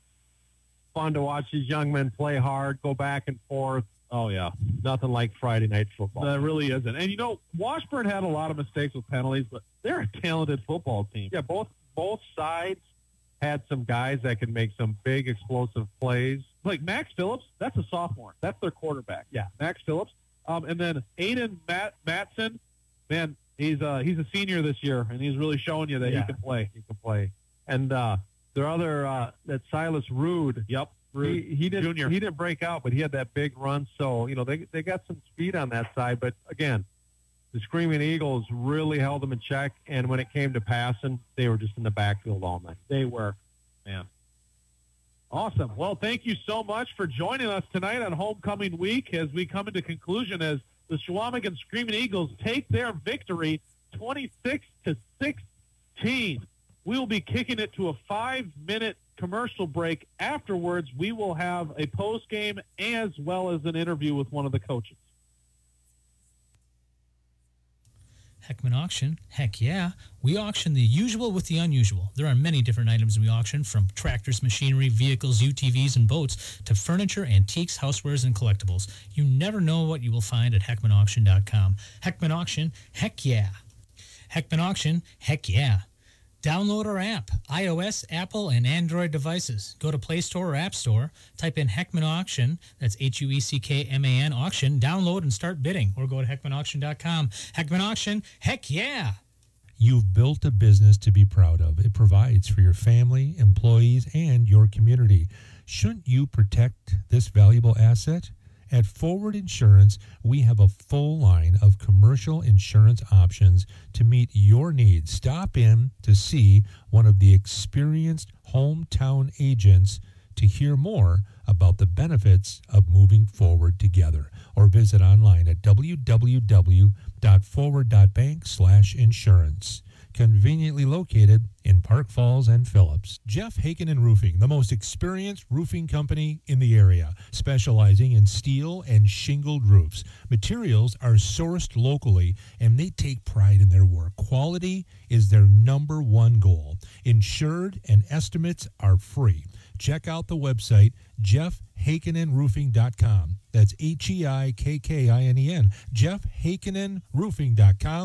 fun to watch these young men play hard, go back and forth. Oh, yeah. Nothing like Friday night football. That really isn't. And, you know, Washburn had a lot of mistakes with penalties, but they're a talented football team. Yeah, both both sides had some guys that could make some big explosive plays. Like Max Phillips, that's a sophomore. That's their quarterback. Yeah, Max Phillips. Um, and then Aiden Matt, Matson, man, he's uh, he's a senior this year, and he's really showing you that yeah, he can play. He can play. And uh, their other, uh, that Silas Rude. Yep. He, he didn't Junior. he didn't break out, but he had that big run. So, you know, they they got some speed on that side. But, again, the Screaming Eagles really held them in check. And when it came to passing, they were just in the backfield all night. They were. Man. Awesome. Well, thank you so much for joining us tonight on Homecoming Week as we come into conclusion as the Chequamegon Screaming Eagles take their victory twenty-six to sixteen. We will be kicking it to a five-minute commercial break. Afterwards, we will have a post-game as well as an interview with one of the coaches. Heckman Auction? Heck yeah. We auction the usual with the unusual. There are many different items we auction, from tractors, machinery, vehicles, U T Vs, and boats, to furniture, antiques, housewares, and collectibles. You never know what you will find at heckman auction dot com. Heckman Auction? Heck yeah. Heckman Auction? Heck yeah. Download our app, iOS, Apple, and Android devices. Go to Play Store or App Store, type in Heckman Auction, that's H U E C K M A N Auction, download and start bidding, or go to heckman auction dot com. Heckman Auction, heck yeah! You've built a business to be proud of. It provides for your family, employees, and your community. Shouldn't you protect this valuable asset? At Forward Insurance, we have a full line of commercial insurance options to meet your needs. Stop in to see one of the experienced hometown agents to hear more about the benefits of moving forward together, or visit online at w w w dot forward dot bank slash insurance. Conveniently located in Park Falls and Phillips. Jeff Hakenin Roofing, the most experienced roofing company in the area, specializing in steel and shingled roofs. Materials are sourced locally, and they take pride in their work. Quality is their number one goal. Insured and estimates are free. Check out the website, jeff hakenin roofing dot com. That's H E I K K I N E N, jeff hakenin roofing dot com.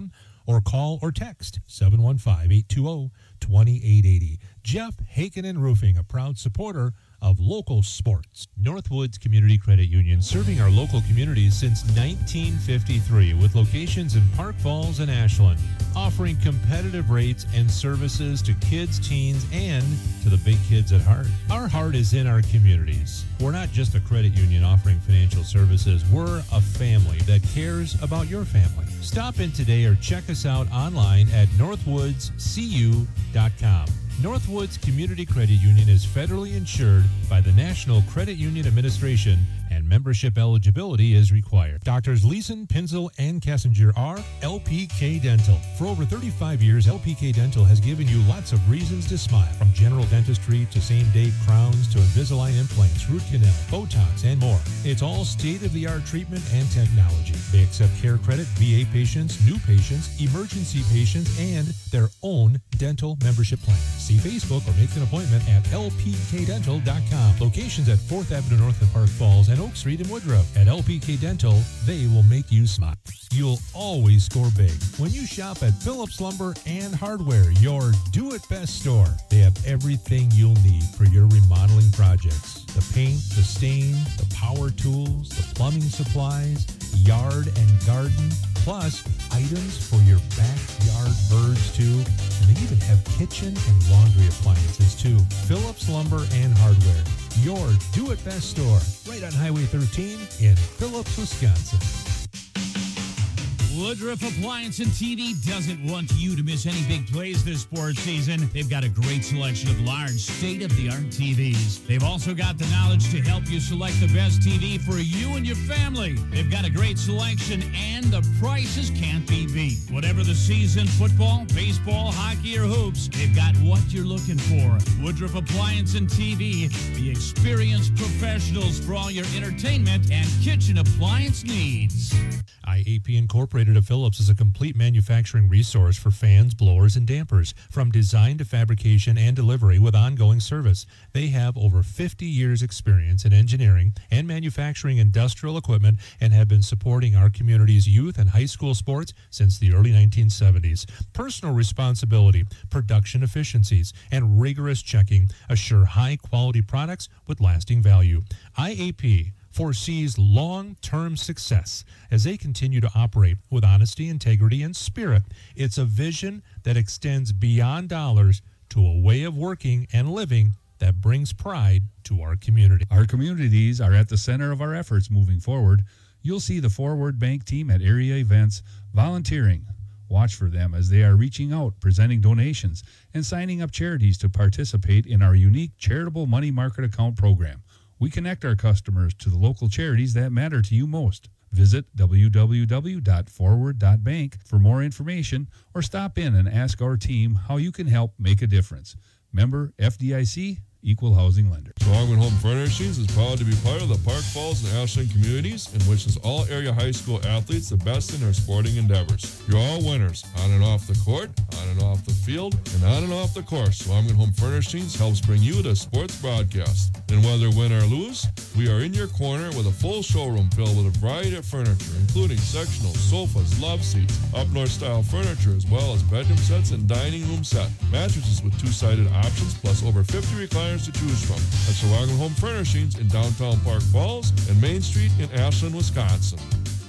or call or text seven one five, eight two zero, two eight eight zero. Jeff Hakenin Roofing, a proud supporter of local sports. Northwoods Community Credit Union, serving our local communities since nineteen fifty-three with locations in Park Falls and Ashland, offering competitive rates and services to kids, teens, and to the big kids at heart. Our heart is in our communities. We're not just a credit union offering financial services. We're a family that cares about your family. Stop in today or check us out online at northwoods c u dot com. Northwoods Community Credit Union is federally insured by the National Credit Union Administration, and membership eligibility is required. Doctors Leeson, Pinzel, and Kessinger are L P K Dental. For over thirty-five years, L P K Dental has given you lots of reasons to smile. From general dentistry to same-day crowns to Invisalign implants, root canal, Botox, and more. It's all state-of-the-art treatment and technology. They accept care credit, V A patients, new patients, emergency patients, and their own dental membership plan. See Facebook or make an appointment at L P K dental dot com. Locations at fourth Avenue North in Park Falls and Oak Street in Woodruff. At L P K Dental, they will make you smile. You'll always score big when you shop at Phillips Lumber and Hardware, your do-it-best store. They have everything you'll need for your remodeling projects. The paint, the stain, the power tools, the plumbing supplies, yard and garden, plus items for your backyard birds too. And they even have kitchen and laundry appliances too. Phillips Lumber and Hardware, your do-it-best store, right on Highway thirteen in Phillips, Wisconsin. Woodruff Appliance and T V doesn't want you to miss any big plays this sports season. They've got a great selection of large, state-of-the-art T Vs. They've also got the knowledge to help you select the best T V for you and your family. They've got a great selection, and the prices can't be beat. Whatever the season, football, baseball, hockey, or hoops, they've got what you're looking for. Woodruff Appliance and T V, the experienced professionals for all your entertainment and kitchen appliance needs. I A P Incorporated of Phillips is a complete manufacturing resource for fans, blowers, and dampers, from design to fabrication and delivery with ongoing service. They have over fifty years experience in engineering and manufacturing industrial equipment and have been supporting our community's youth and high school sports since the early nineteen seventies. Personal responsibility, production efficiencies, and rigorous checking assure high-quality products with lasting value. I A P foresees long-term success as they continue to operate with honesty, integrity, and spirit. It's a vision that extends beyond dollars to a way of working and living that brings pride to our community. Our communities are at the center of our efforts moving forward. You'll see the Forward Bank team at area events volunteering. Watch for them as they are reaching out, presenting donations, and signing up charities to participate in our unique charitable money market account program. We connect our customers to the local charities that matter to you most. Visit w w w dot forward dot bank for more information or stop in and ask our team how you can help make a difference. Member F D I C, Equal Housing Lender. Swagman Home Furnishings is proud to be part of the Park Falls and Ashland communities and wishes all area high school athletes the best in their sporting endeavors. You're all winners, on and off the court, on and off the field, and on and off the course. Swagman Home Furnishings helps bring you the sports broadcast. And whether win or lose, we are in your corner with a full showroom filled with a variety of furniture, including sectional, sofas, love seats, up-north style furniture, as well as bedroom sets and dining room set. Mattresses with two-sided options, plus over fifty recliners to choose from. That's Swagman Home Furnishings in downtown Park Falls and Main Street in Ashland, Wisconsin.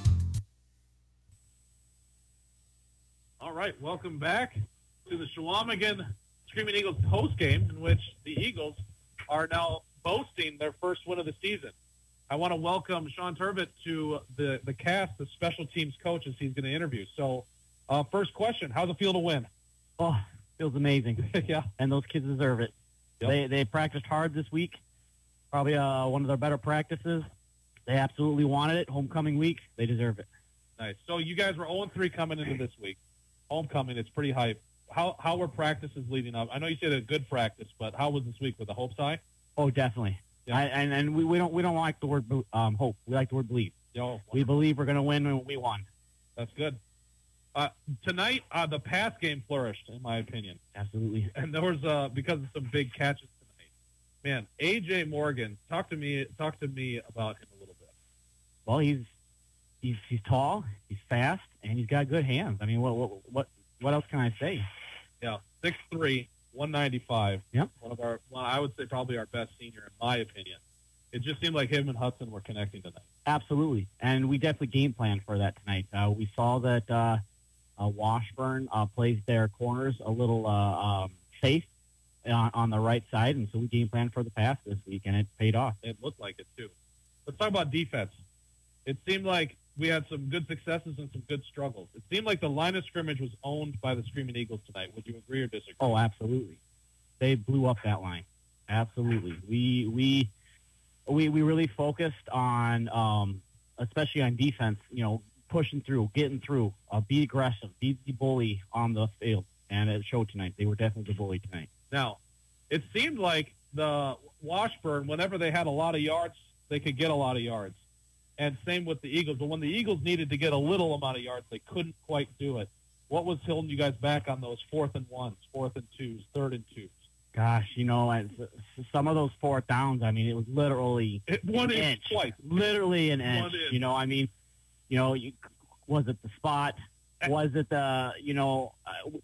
All right, welcome back to the Chequamegon Screaming Eagles post game, in which the Eagles are now boasting their first win of the season. I want to welcome Sean Turbett to the, the cast, the special teams coaches he's going to interview. So, uh, first question, how's it feel to win? Oh, feels amazing. Yeah. And those kids deserve it. Yep. They they practiced hard this week, probably uh, one of their better practices. They absolutely wanted it. Homecoming week, they deserve it. Nice. So you guys were oh and three coming into this week. Homecoming, it's pretty hype. How how were practices leading up? I know you said a good practice, but how was this week with the hopes high? Oh, definitely. Yeah. I, and and we, we don't we don't like the word um, hope. We like the word believe. Yo, we believe we're going to win, and we won. That's good. Uh, tonight, uh, the pass game flourished, in my opinion. Absolutely. And there was uh, because of some big catches tonight. Man, A J Morgan, talk to me. Talk to me about him a little bit. Well, he's he's he's tall, he's fast, and he's got good hands. I mean, what what what, what else can I say? Yeah, six three, one ninety-five. Yep. One of our, well, I would say probably our best senior in my opinion. It just seemed like him and Hudson were connecting tonight. Absolutely, and we definitely game planned for that tonight. Uh, we saw that uh, uh, Washburn uh, plays their corners a little uh, um, safe on, on the right side, and so we game planned for the pass this week, and it paid off. It looked like it too. Let's talk about defense. It seemed like we had some good successes and some good struggles. It seemed like the line of scrimmage was owned by the Screaming Eagles tonight. Would you agree or disagree? Oh, absolutely. They blew up that line. Absolutely. We we we we really focused on, um, especially on defense. You know, pushing through, getting through, uh, be aggressive, be the bully on the field, and it showed tonight. They were definitely the bully tonight. Now, it seemed like the Washburn, whenever they had a lot of yards, they could get a lot of yards. And same with the Eagles. But when the Eagles needed to get a little amount of yards, they couldn't quite do it. What was holding you guys back on those fourth and ones, fourth and twos, third and twos? Gosh, you know, as, some of those fourth downs, I mean, it was literally it, one an inch, inch. Twice. Literally an inch. One inch. You know, I mean, you know, you, was it the spot? Was it the, you know... Uh,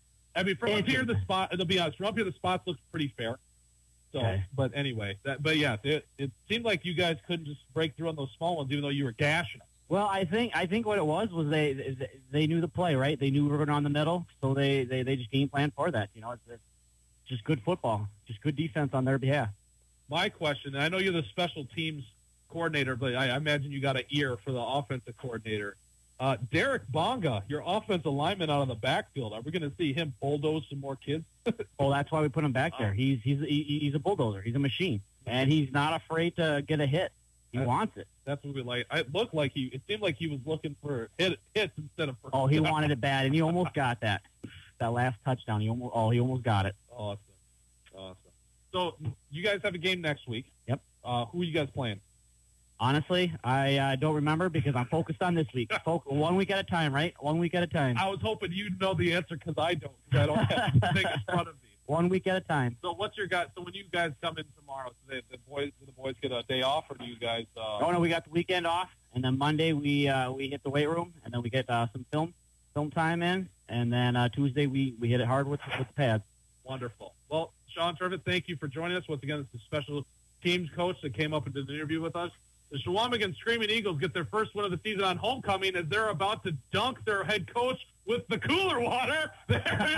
I mean, from up here, the spot, to be honest, from up here, the spots looked pretty fair. So, okay. But anyway, that, but yeah, it, it seemed like you guys couldn't just break through on those small ones, even though you were gashing them. Well, I think I think what it was was they they knew the play, right? They knew we were going on the middle, so they, they, they just game planned for that. You know, it's, it's just good football, just good defense on their behalf. My question, and I know you're the special teams coordinator, but I, I imagine you got an ear for the offensive coordinator. Uh, Derek Bonga, your offensive lineman out on the backfield. Are we going to see him bulldoze some more kids? Well, that's why we put him back there. He's he's he, he's a bulldozer. He's a machine, and he's not afraid to get a hit. He that's, wants it. That's what we like. It looked like he. It seemed like he was looking for hit, hits instead of. For, oh, he wanted it bad, and he almost got that. That last touchdown, he almost. Oh, he almost got it. Awesome, awesome. So you guys have a game next week. Yep. Uh, who are you guys playing? Honestly, I uh, don't remember because I'm focused on this week. Fo- one week at a time, right? One week at a time. I was hoping you'd know the answer because I don't. Cause I don't have the thing in front of me. One week at a time. So what's your guys? So when you guys come in tomorrow, so they, the boys, do the boys get a day off, or do you guys? Uh, oh no, we got the weekend off, and then Monday we uh, we hit the weight room, and then we get uh, some film film time in, and then uh, Tuesday we, we hit it hard with with the pads. Wonderful. Well, Sean Turvitt, thank you for joining us once again. It's a special teams coach that came up and did an interview with us. The Chequamegon Screaming Eagles get their first win of the season on homecoming as they're about to dunk their head coach with the cooler water. There it is. All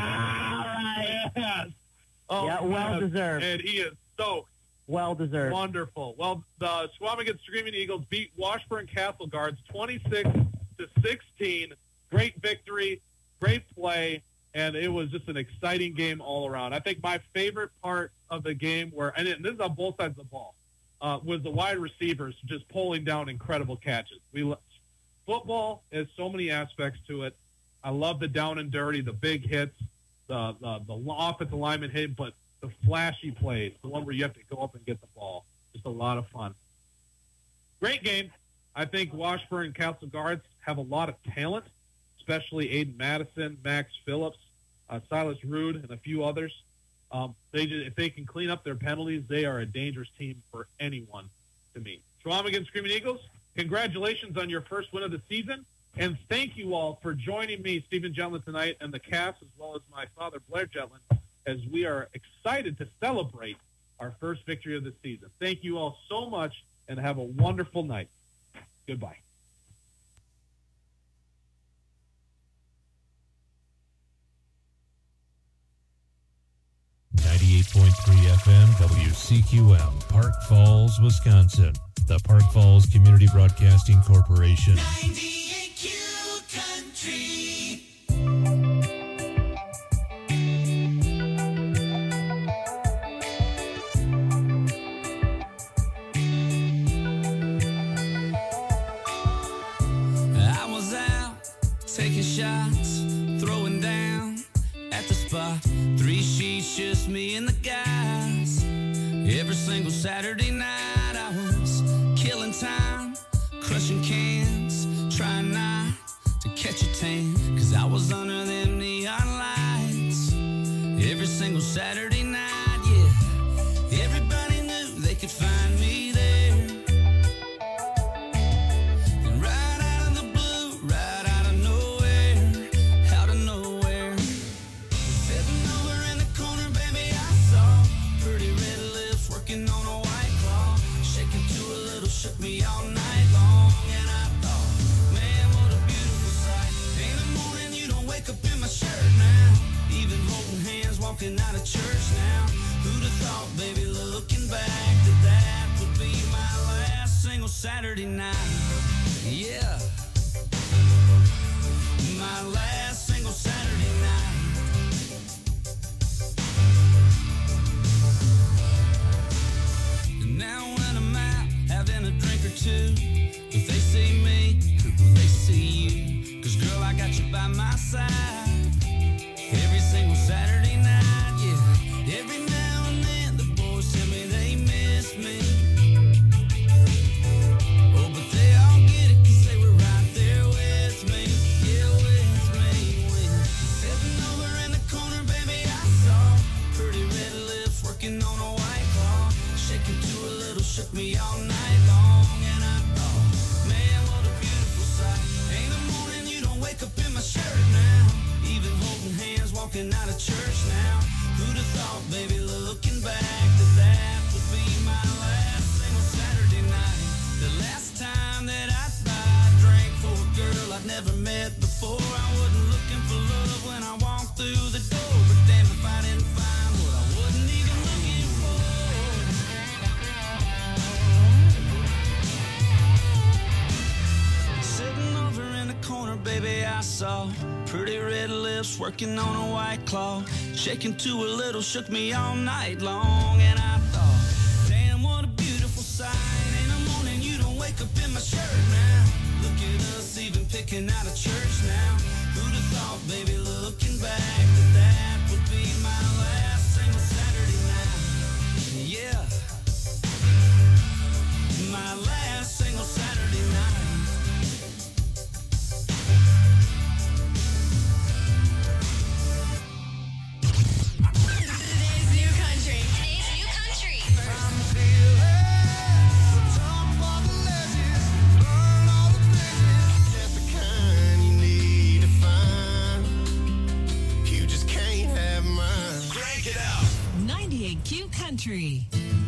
right. Yes. Oh, yeah, well yes. deserved. And he is stoked. Well deserved. Wonderful. Well, the Chequamegon Screaming Eagles beat Washburn Castle Guards twenty-six to sixteen. Great victory, great play, and it was just an exciting game all around. I think my favorite part of the game were, and this is on both sides of the ball, Uh, was the wide receivers just pulling down incredible catches. We football has so many aspects to it. I love the down and dirty, the big hits, the the, the offensive lineman hit, but the flashy plays, the one where you have to go up and get the ball, just a lot of fun. Great game. I think Washburn Castle Guards have a lot of talent, especially Aiden Madison, Max Phillips, uh, Silas Rude, and a few others. Um, they just, if they can clean up their penalties, they are a dangerous team for anyone to meet. Chequamegon Screaming Eagles, congratulations on your first win of the season, and thank you all for joining me, Stephen Jetlin, tonight, and the cast, as well as my father, Blair Jetlin, as we are excited to celebrate our first victory of the season. Thank you all so much, and have a wonderful night. Goodbye. ninety-eight point three F M W C Q M, Park Falls, Wisconsin. The Park Falls Community Broadcasting Corporation. ninety-eight Q Country. I was out taking shots, throwing down at the spot. Three sheets, just me and the guys. Every single Saturday night I was killing time, crushing cans, trying not to catch a tan, cause I was under them neon lights. Every single Saturday night, yeah. Everybody knew they could find me there. And right out of the blue, right out of nowhere, walking out of church now. Who'd have thought, baby, looking back, that that would be my last single Saturday night? Yeah, my last single Saturday night. And now when I'm out having a drink or two, if they see me, will they see you? 'Cause girl, I got you by my side every single Saturday night, yeah. Every now and then the boys tell me they miss me. Oh, but they all get it 'cause they were right there with me, yeah, with me. When sitting over in the corner, baby, I saw pretty red lips working on a white claw, shaking to a little, shook me all night long. And I thought, man, what a beautiful sight. Ain't a morning you don't wake up in my shirt now, even holding hands walking out of church now. Who'd have thought, baby, looking back, that that would be my last single Saturday night. The last time that I thought I drank for a girl I'd never met before. I wasn't looking for love when I walked through the door, but damn if I didn't find what I wasn't even looking for. Sitting over in the corner, baby, I saw pretty red lips working on a white claw, shaking to a little, shook me all night long. And I thought, damn, what a beautiful sight. Ain't a morning you don't wake up in my shirt now. Look at us even picking out of church now. Who'd have thought, baby, looking back, that that would be my last single Saturday night. Yeah, my last single Saturday night. Today's new country. Today's new country. ninety-eight Q Country.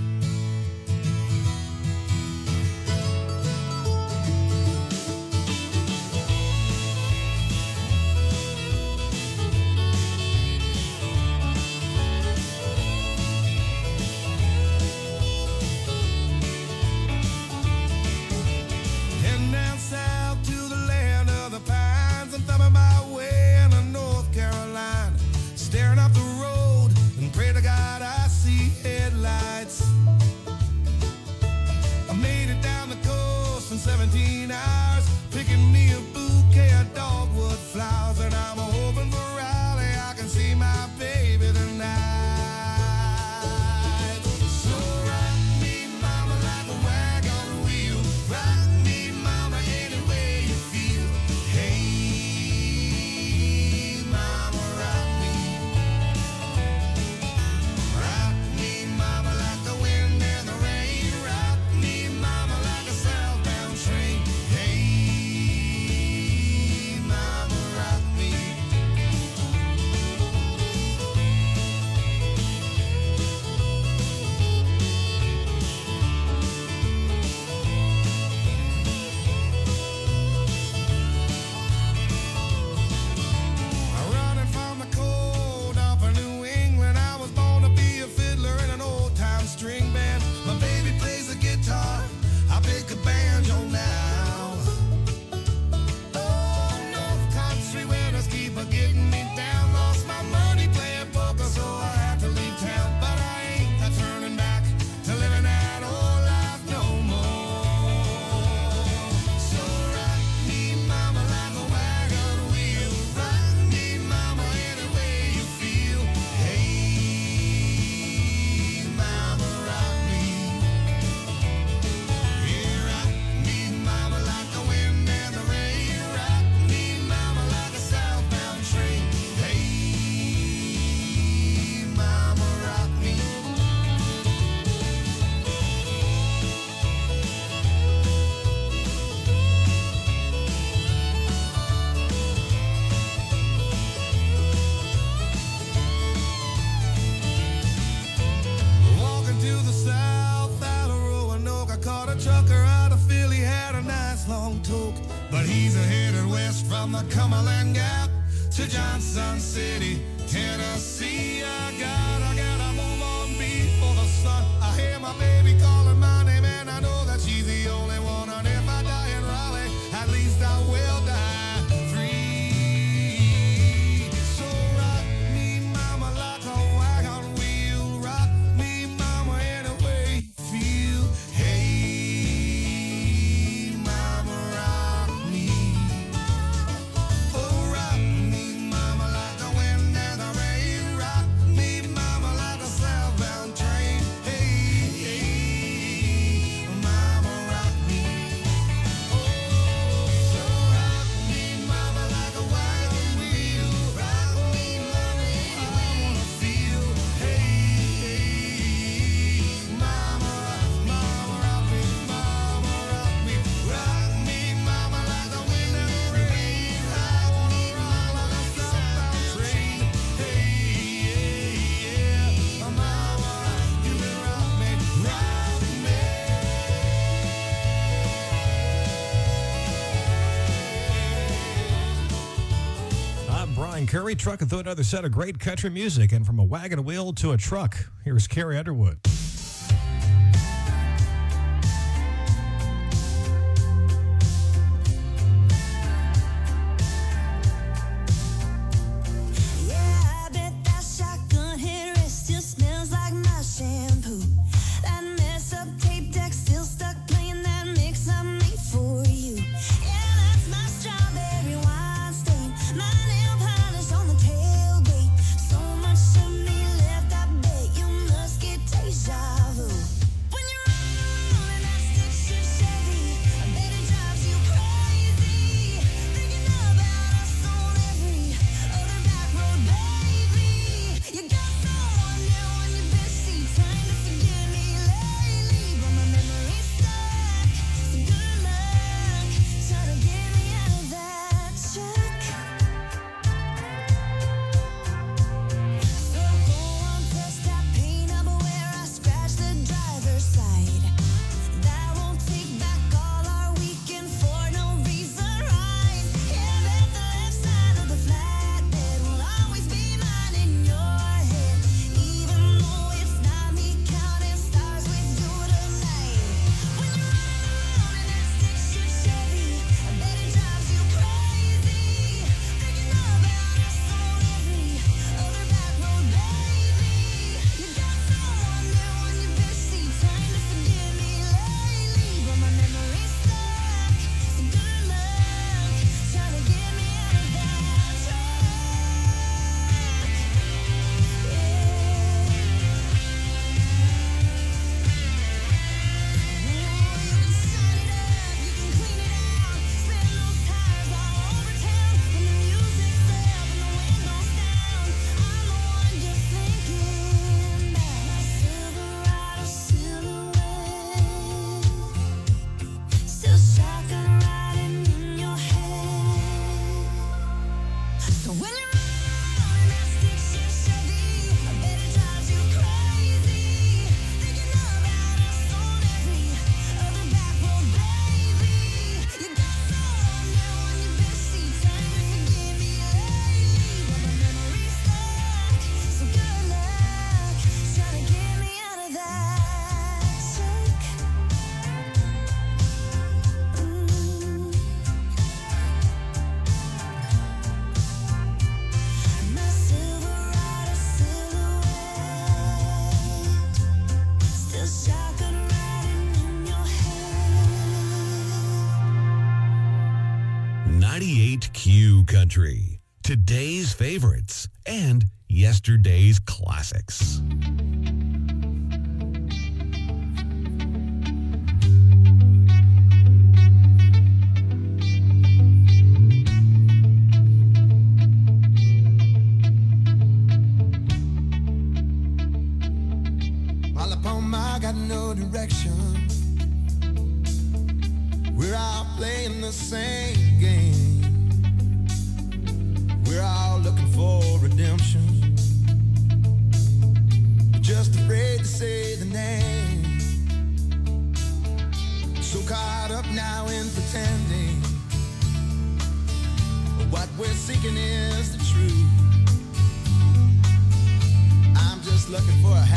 Heading down south to the land of the pines. I'm thumbing my way into North Carolina, staring up the road and pray to God I see headlights. I made it down the coast in seventeen hours, picking me a bouquet of dogwood flowers, and I'm hoping for Raleigh I can see my baby tonight. So rock me, mama, like a wagon wheel. Rock me, mama, any way you feel. Hey, mama, rock me. Rock me, mama, like the wind and the rain. Rock me, mama, like a southbound train. Hey, mama, rock me. I'm running from the cold off of New England. I was born to be a fiddler in an old time string band. My baby plays the guitar, I pick a banjo now. Oh, North Country winners keep a getting me down. Lost my money playing poker, so I had to leave town. But I ain't a turning back to living that old life no more. So rock me, mama, like a wagon wheel. Rock me, mama, any way you feel. Hey, mama, rock me. Yeah, rock me, mama, like the wind and the rain. Rock me, mama, like a southbound train. Hey, mama, rock me. Walking to the south out of Roanoke, I caught a trucker out of Philly, had a nice long toke. But he's a headed west from the Cumberland Gap, to Johnson City, Tennessee. I gotta, gotta move on before the sun. I hear my baby calling my name, and I know that she's the only one. And if I die in Raleigh, at least I will die free. So rock me, mama, like a wagon wheel. Rock me, mama, in a way you feel. Hey, mama, rock me. Oh, rock me, mama, like the wind and the rain. Rock me, mama, like a southbound train. Hey, hey, mama, rock me. Oh, so rock me, mama, like a wagon wheel. Rock me, mama, I wanna feel. Hey, hey, mama, mama, rock me, mama, rock me. Rock me, mama, like the wind and the rain. I wanna rock like a southbound train. Hey, yeah, yeah, mama, you can rock me, rock me. I'm Brian Curry, trucking through another set of great country music, and from a wagon wheel to a truck, here's Carrie Underwood. Yeah, I bet that shotgun headrest still smells like my shampoo. That mess up tape deck still stuck playing that mix I made for you. Yeah, that's my strawberry wine stain, my nail polish on the tailgate. So much of me left, I bet you must get deja vu. When you're rolling that stick shift Chevy, I bet it drives you crazy. Thinking about us on every other back road, baby. You got someone now on your bed sheet trying to forget me lately, but my memory's stuck. So good luck trying to get me out of that check. So go on, press that paint up where I scratched the driver's side. That won't take back all our weekend for no reason, right? Yeah, bet the left side of the flatbed will always be mine in your head, even though it's not me counting stars with you tonight. When you're alone in that stick shift Chevy, I bet it drives you crazy. Thinking about us on every other back road, baby. You got someone new on your bed sheet trying to forget me lately, but my memory's stuck. So good luck trying to get me out of that track. You can shine it up, you can clean it out, spin those tires all over town. When the music's up and the window's down, I'm the one you're thinking about. My Silverado silhouette, still shotgun riding in your head. So when you're rolling that stick shift Chevy, I bet it drives you crazy. Thinking about us on every other back road, baby. You got someone new on your bed sheet trying to forget me lately, but my memory's stuck. So good luck trying to get me out of that check. My Silverado silhouette, still shotgun riding in your head. ninety-eight Q Country. Today's favorites and yesterday's classics. All upon my got no direction. We're all playing the same game. We're all looking for redemption. Just afraid to say the name. So caught up now in pretending. What we're seeking is the truth. looking for a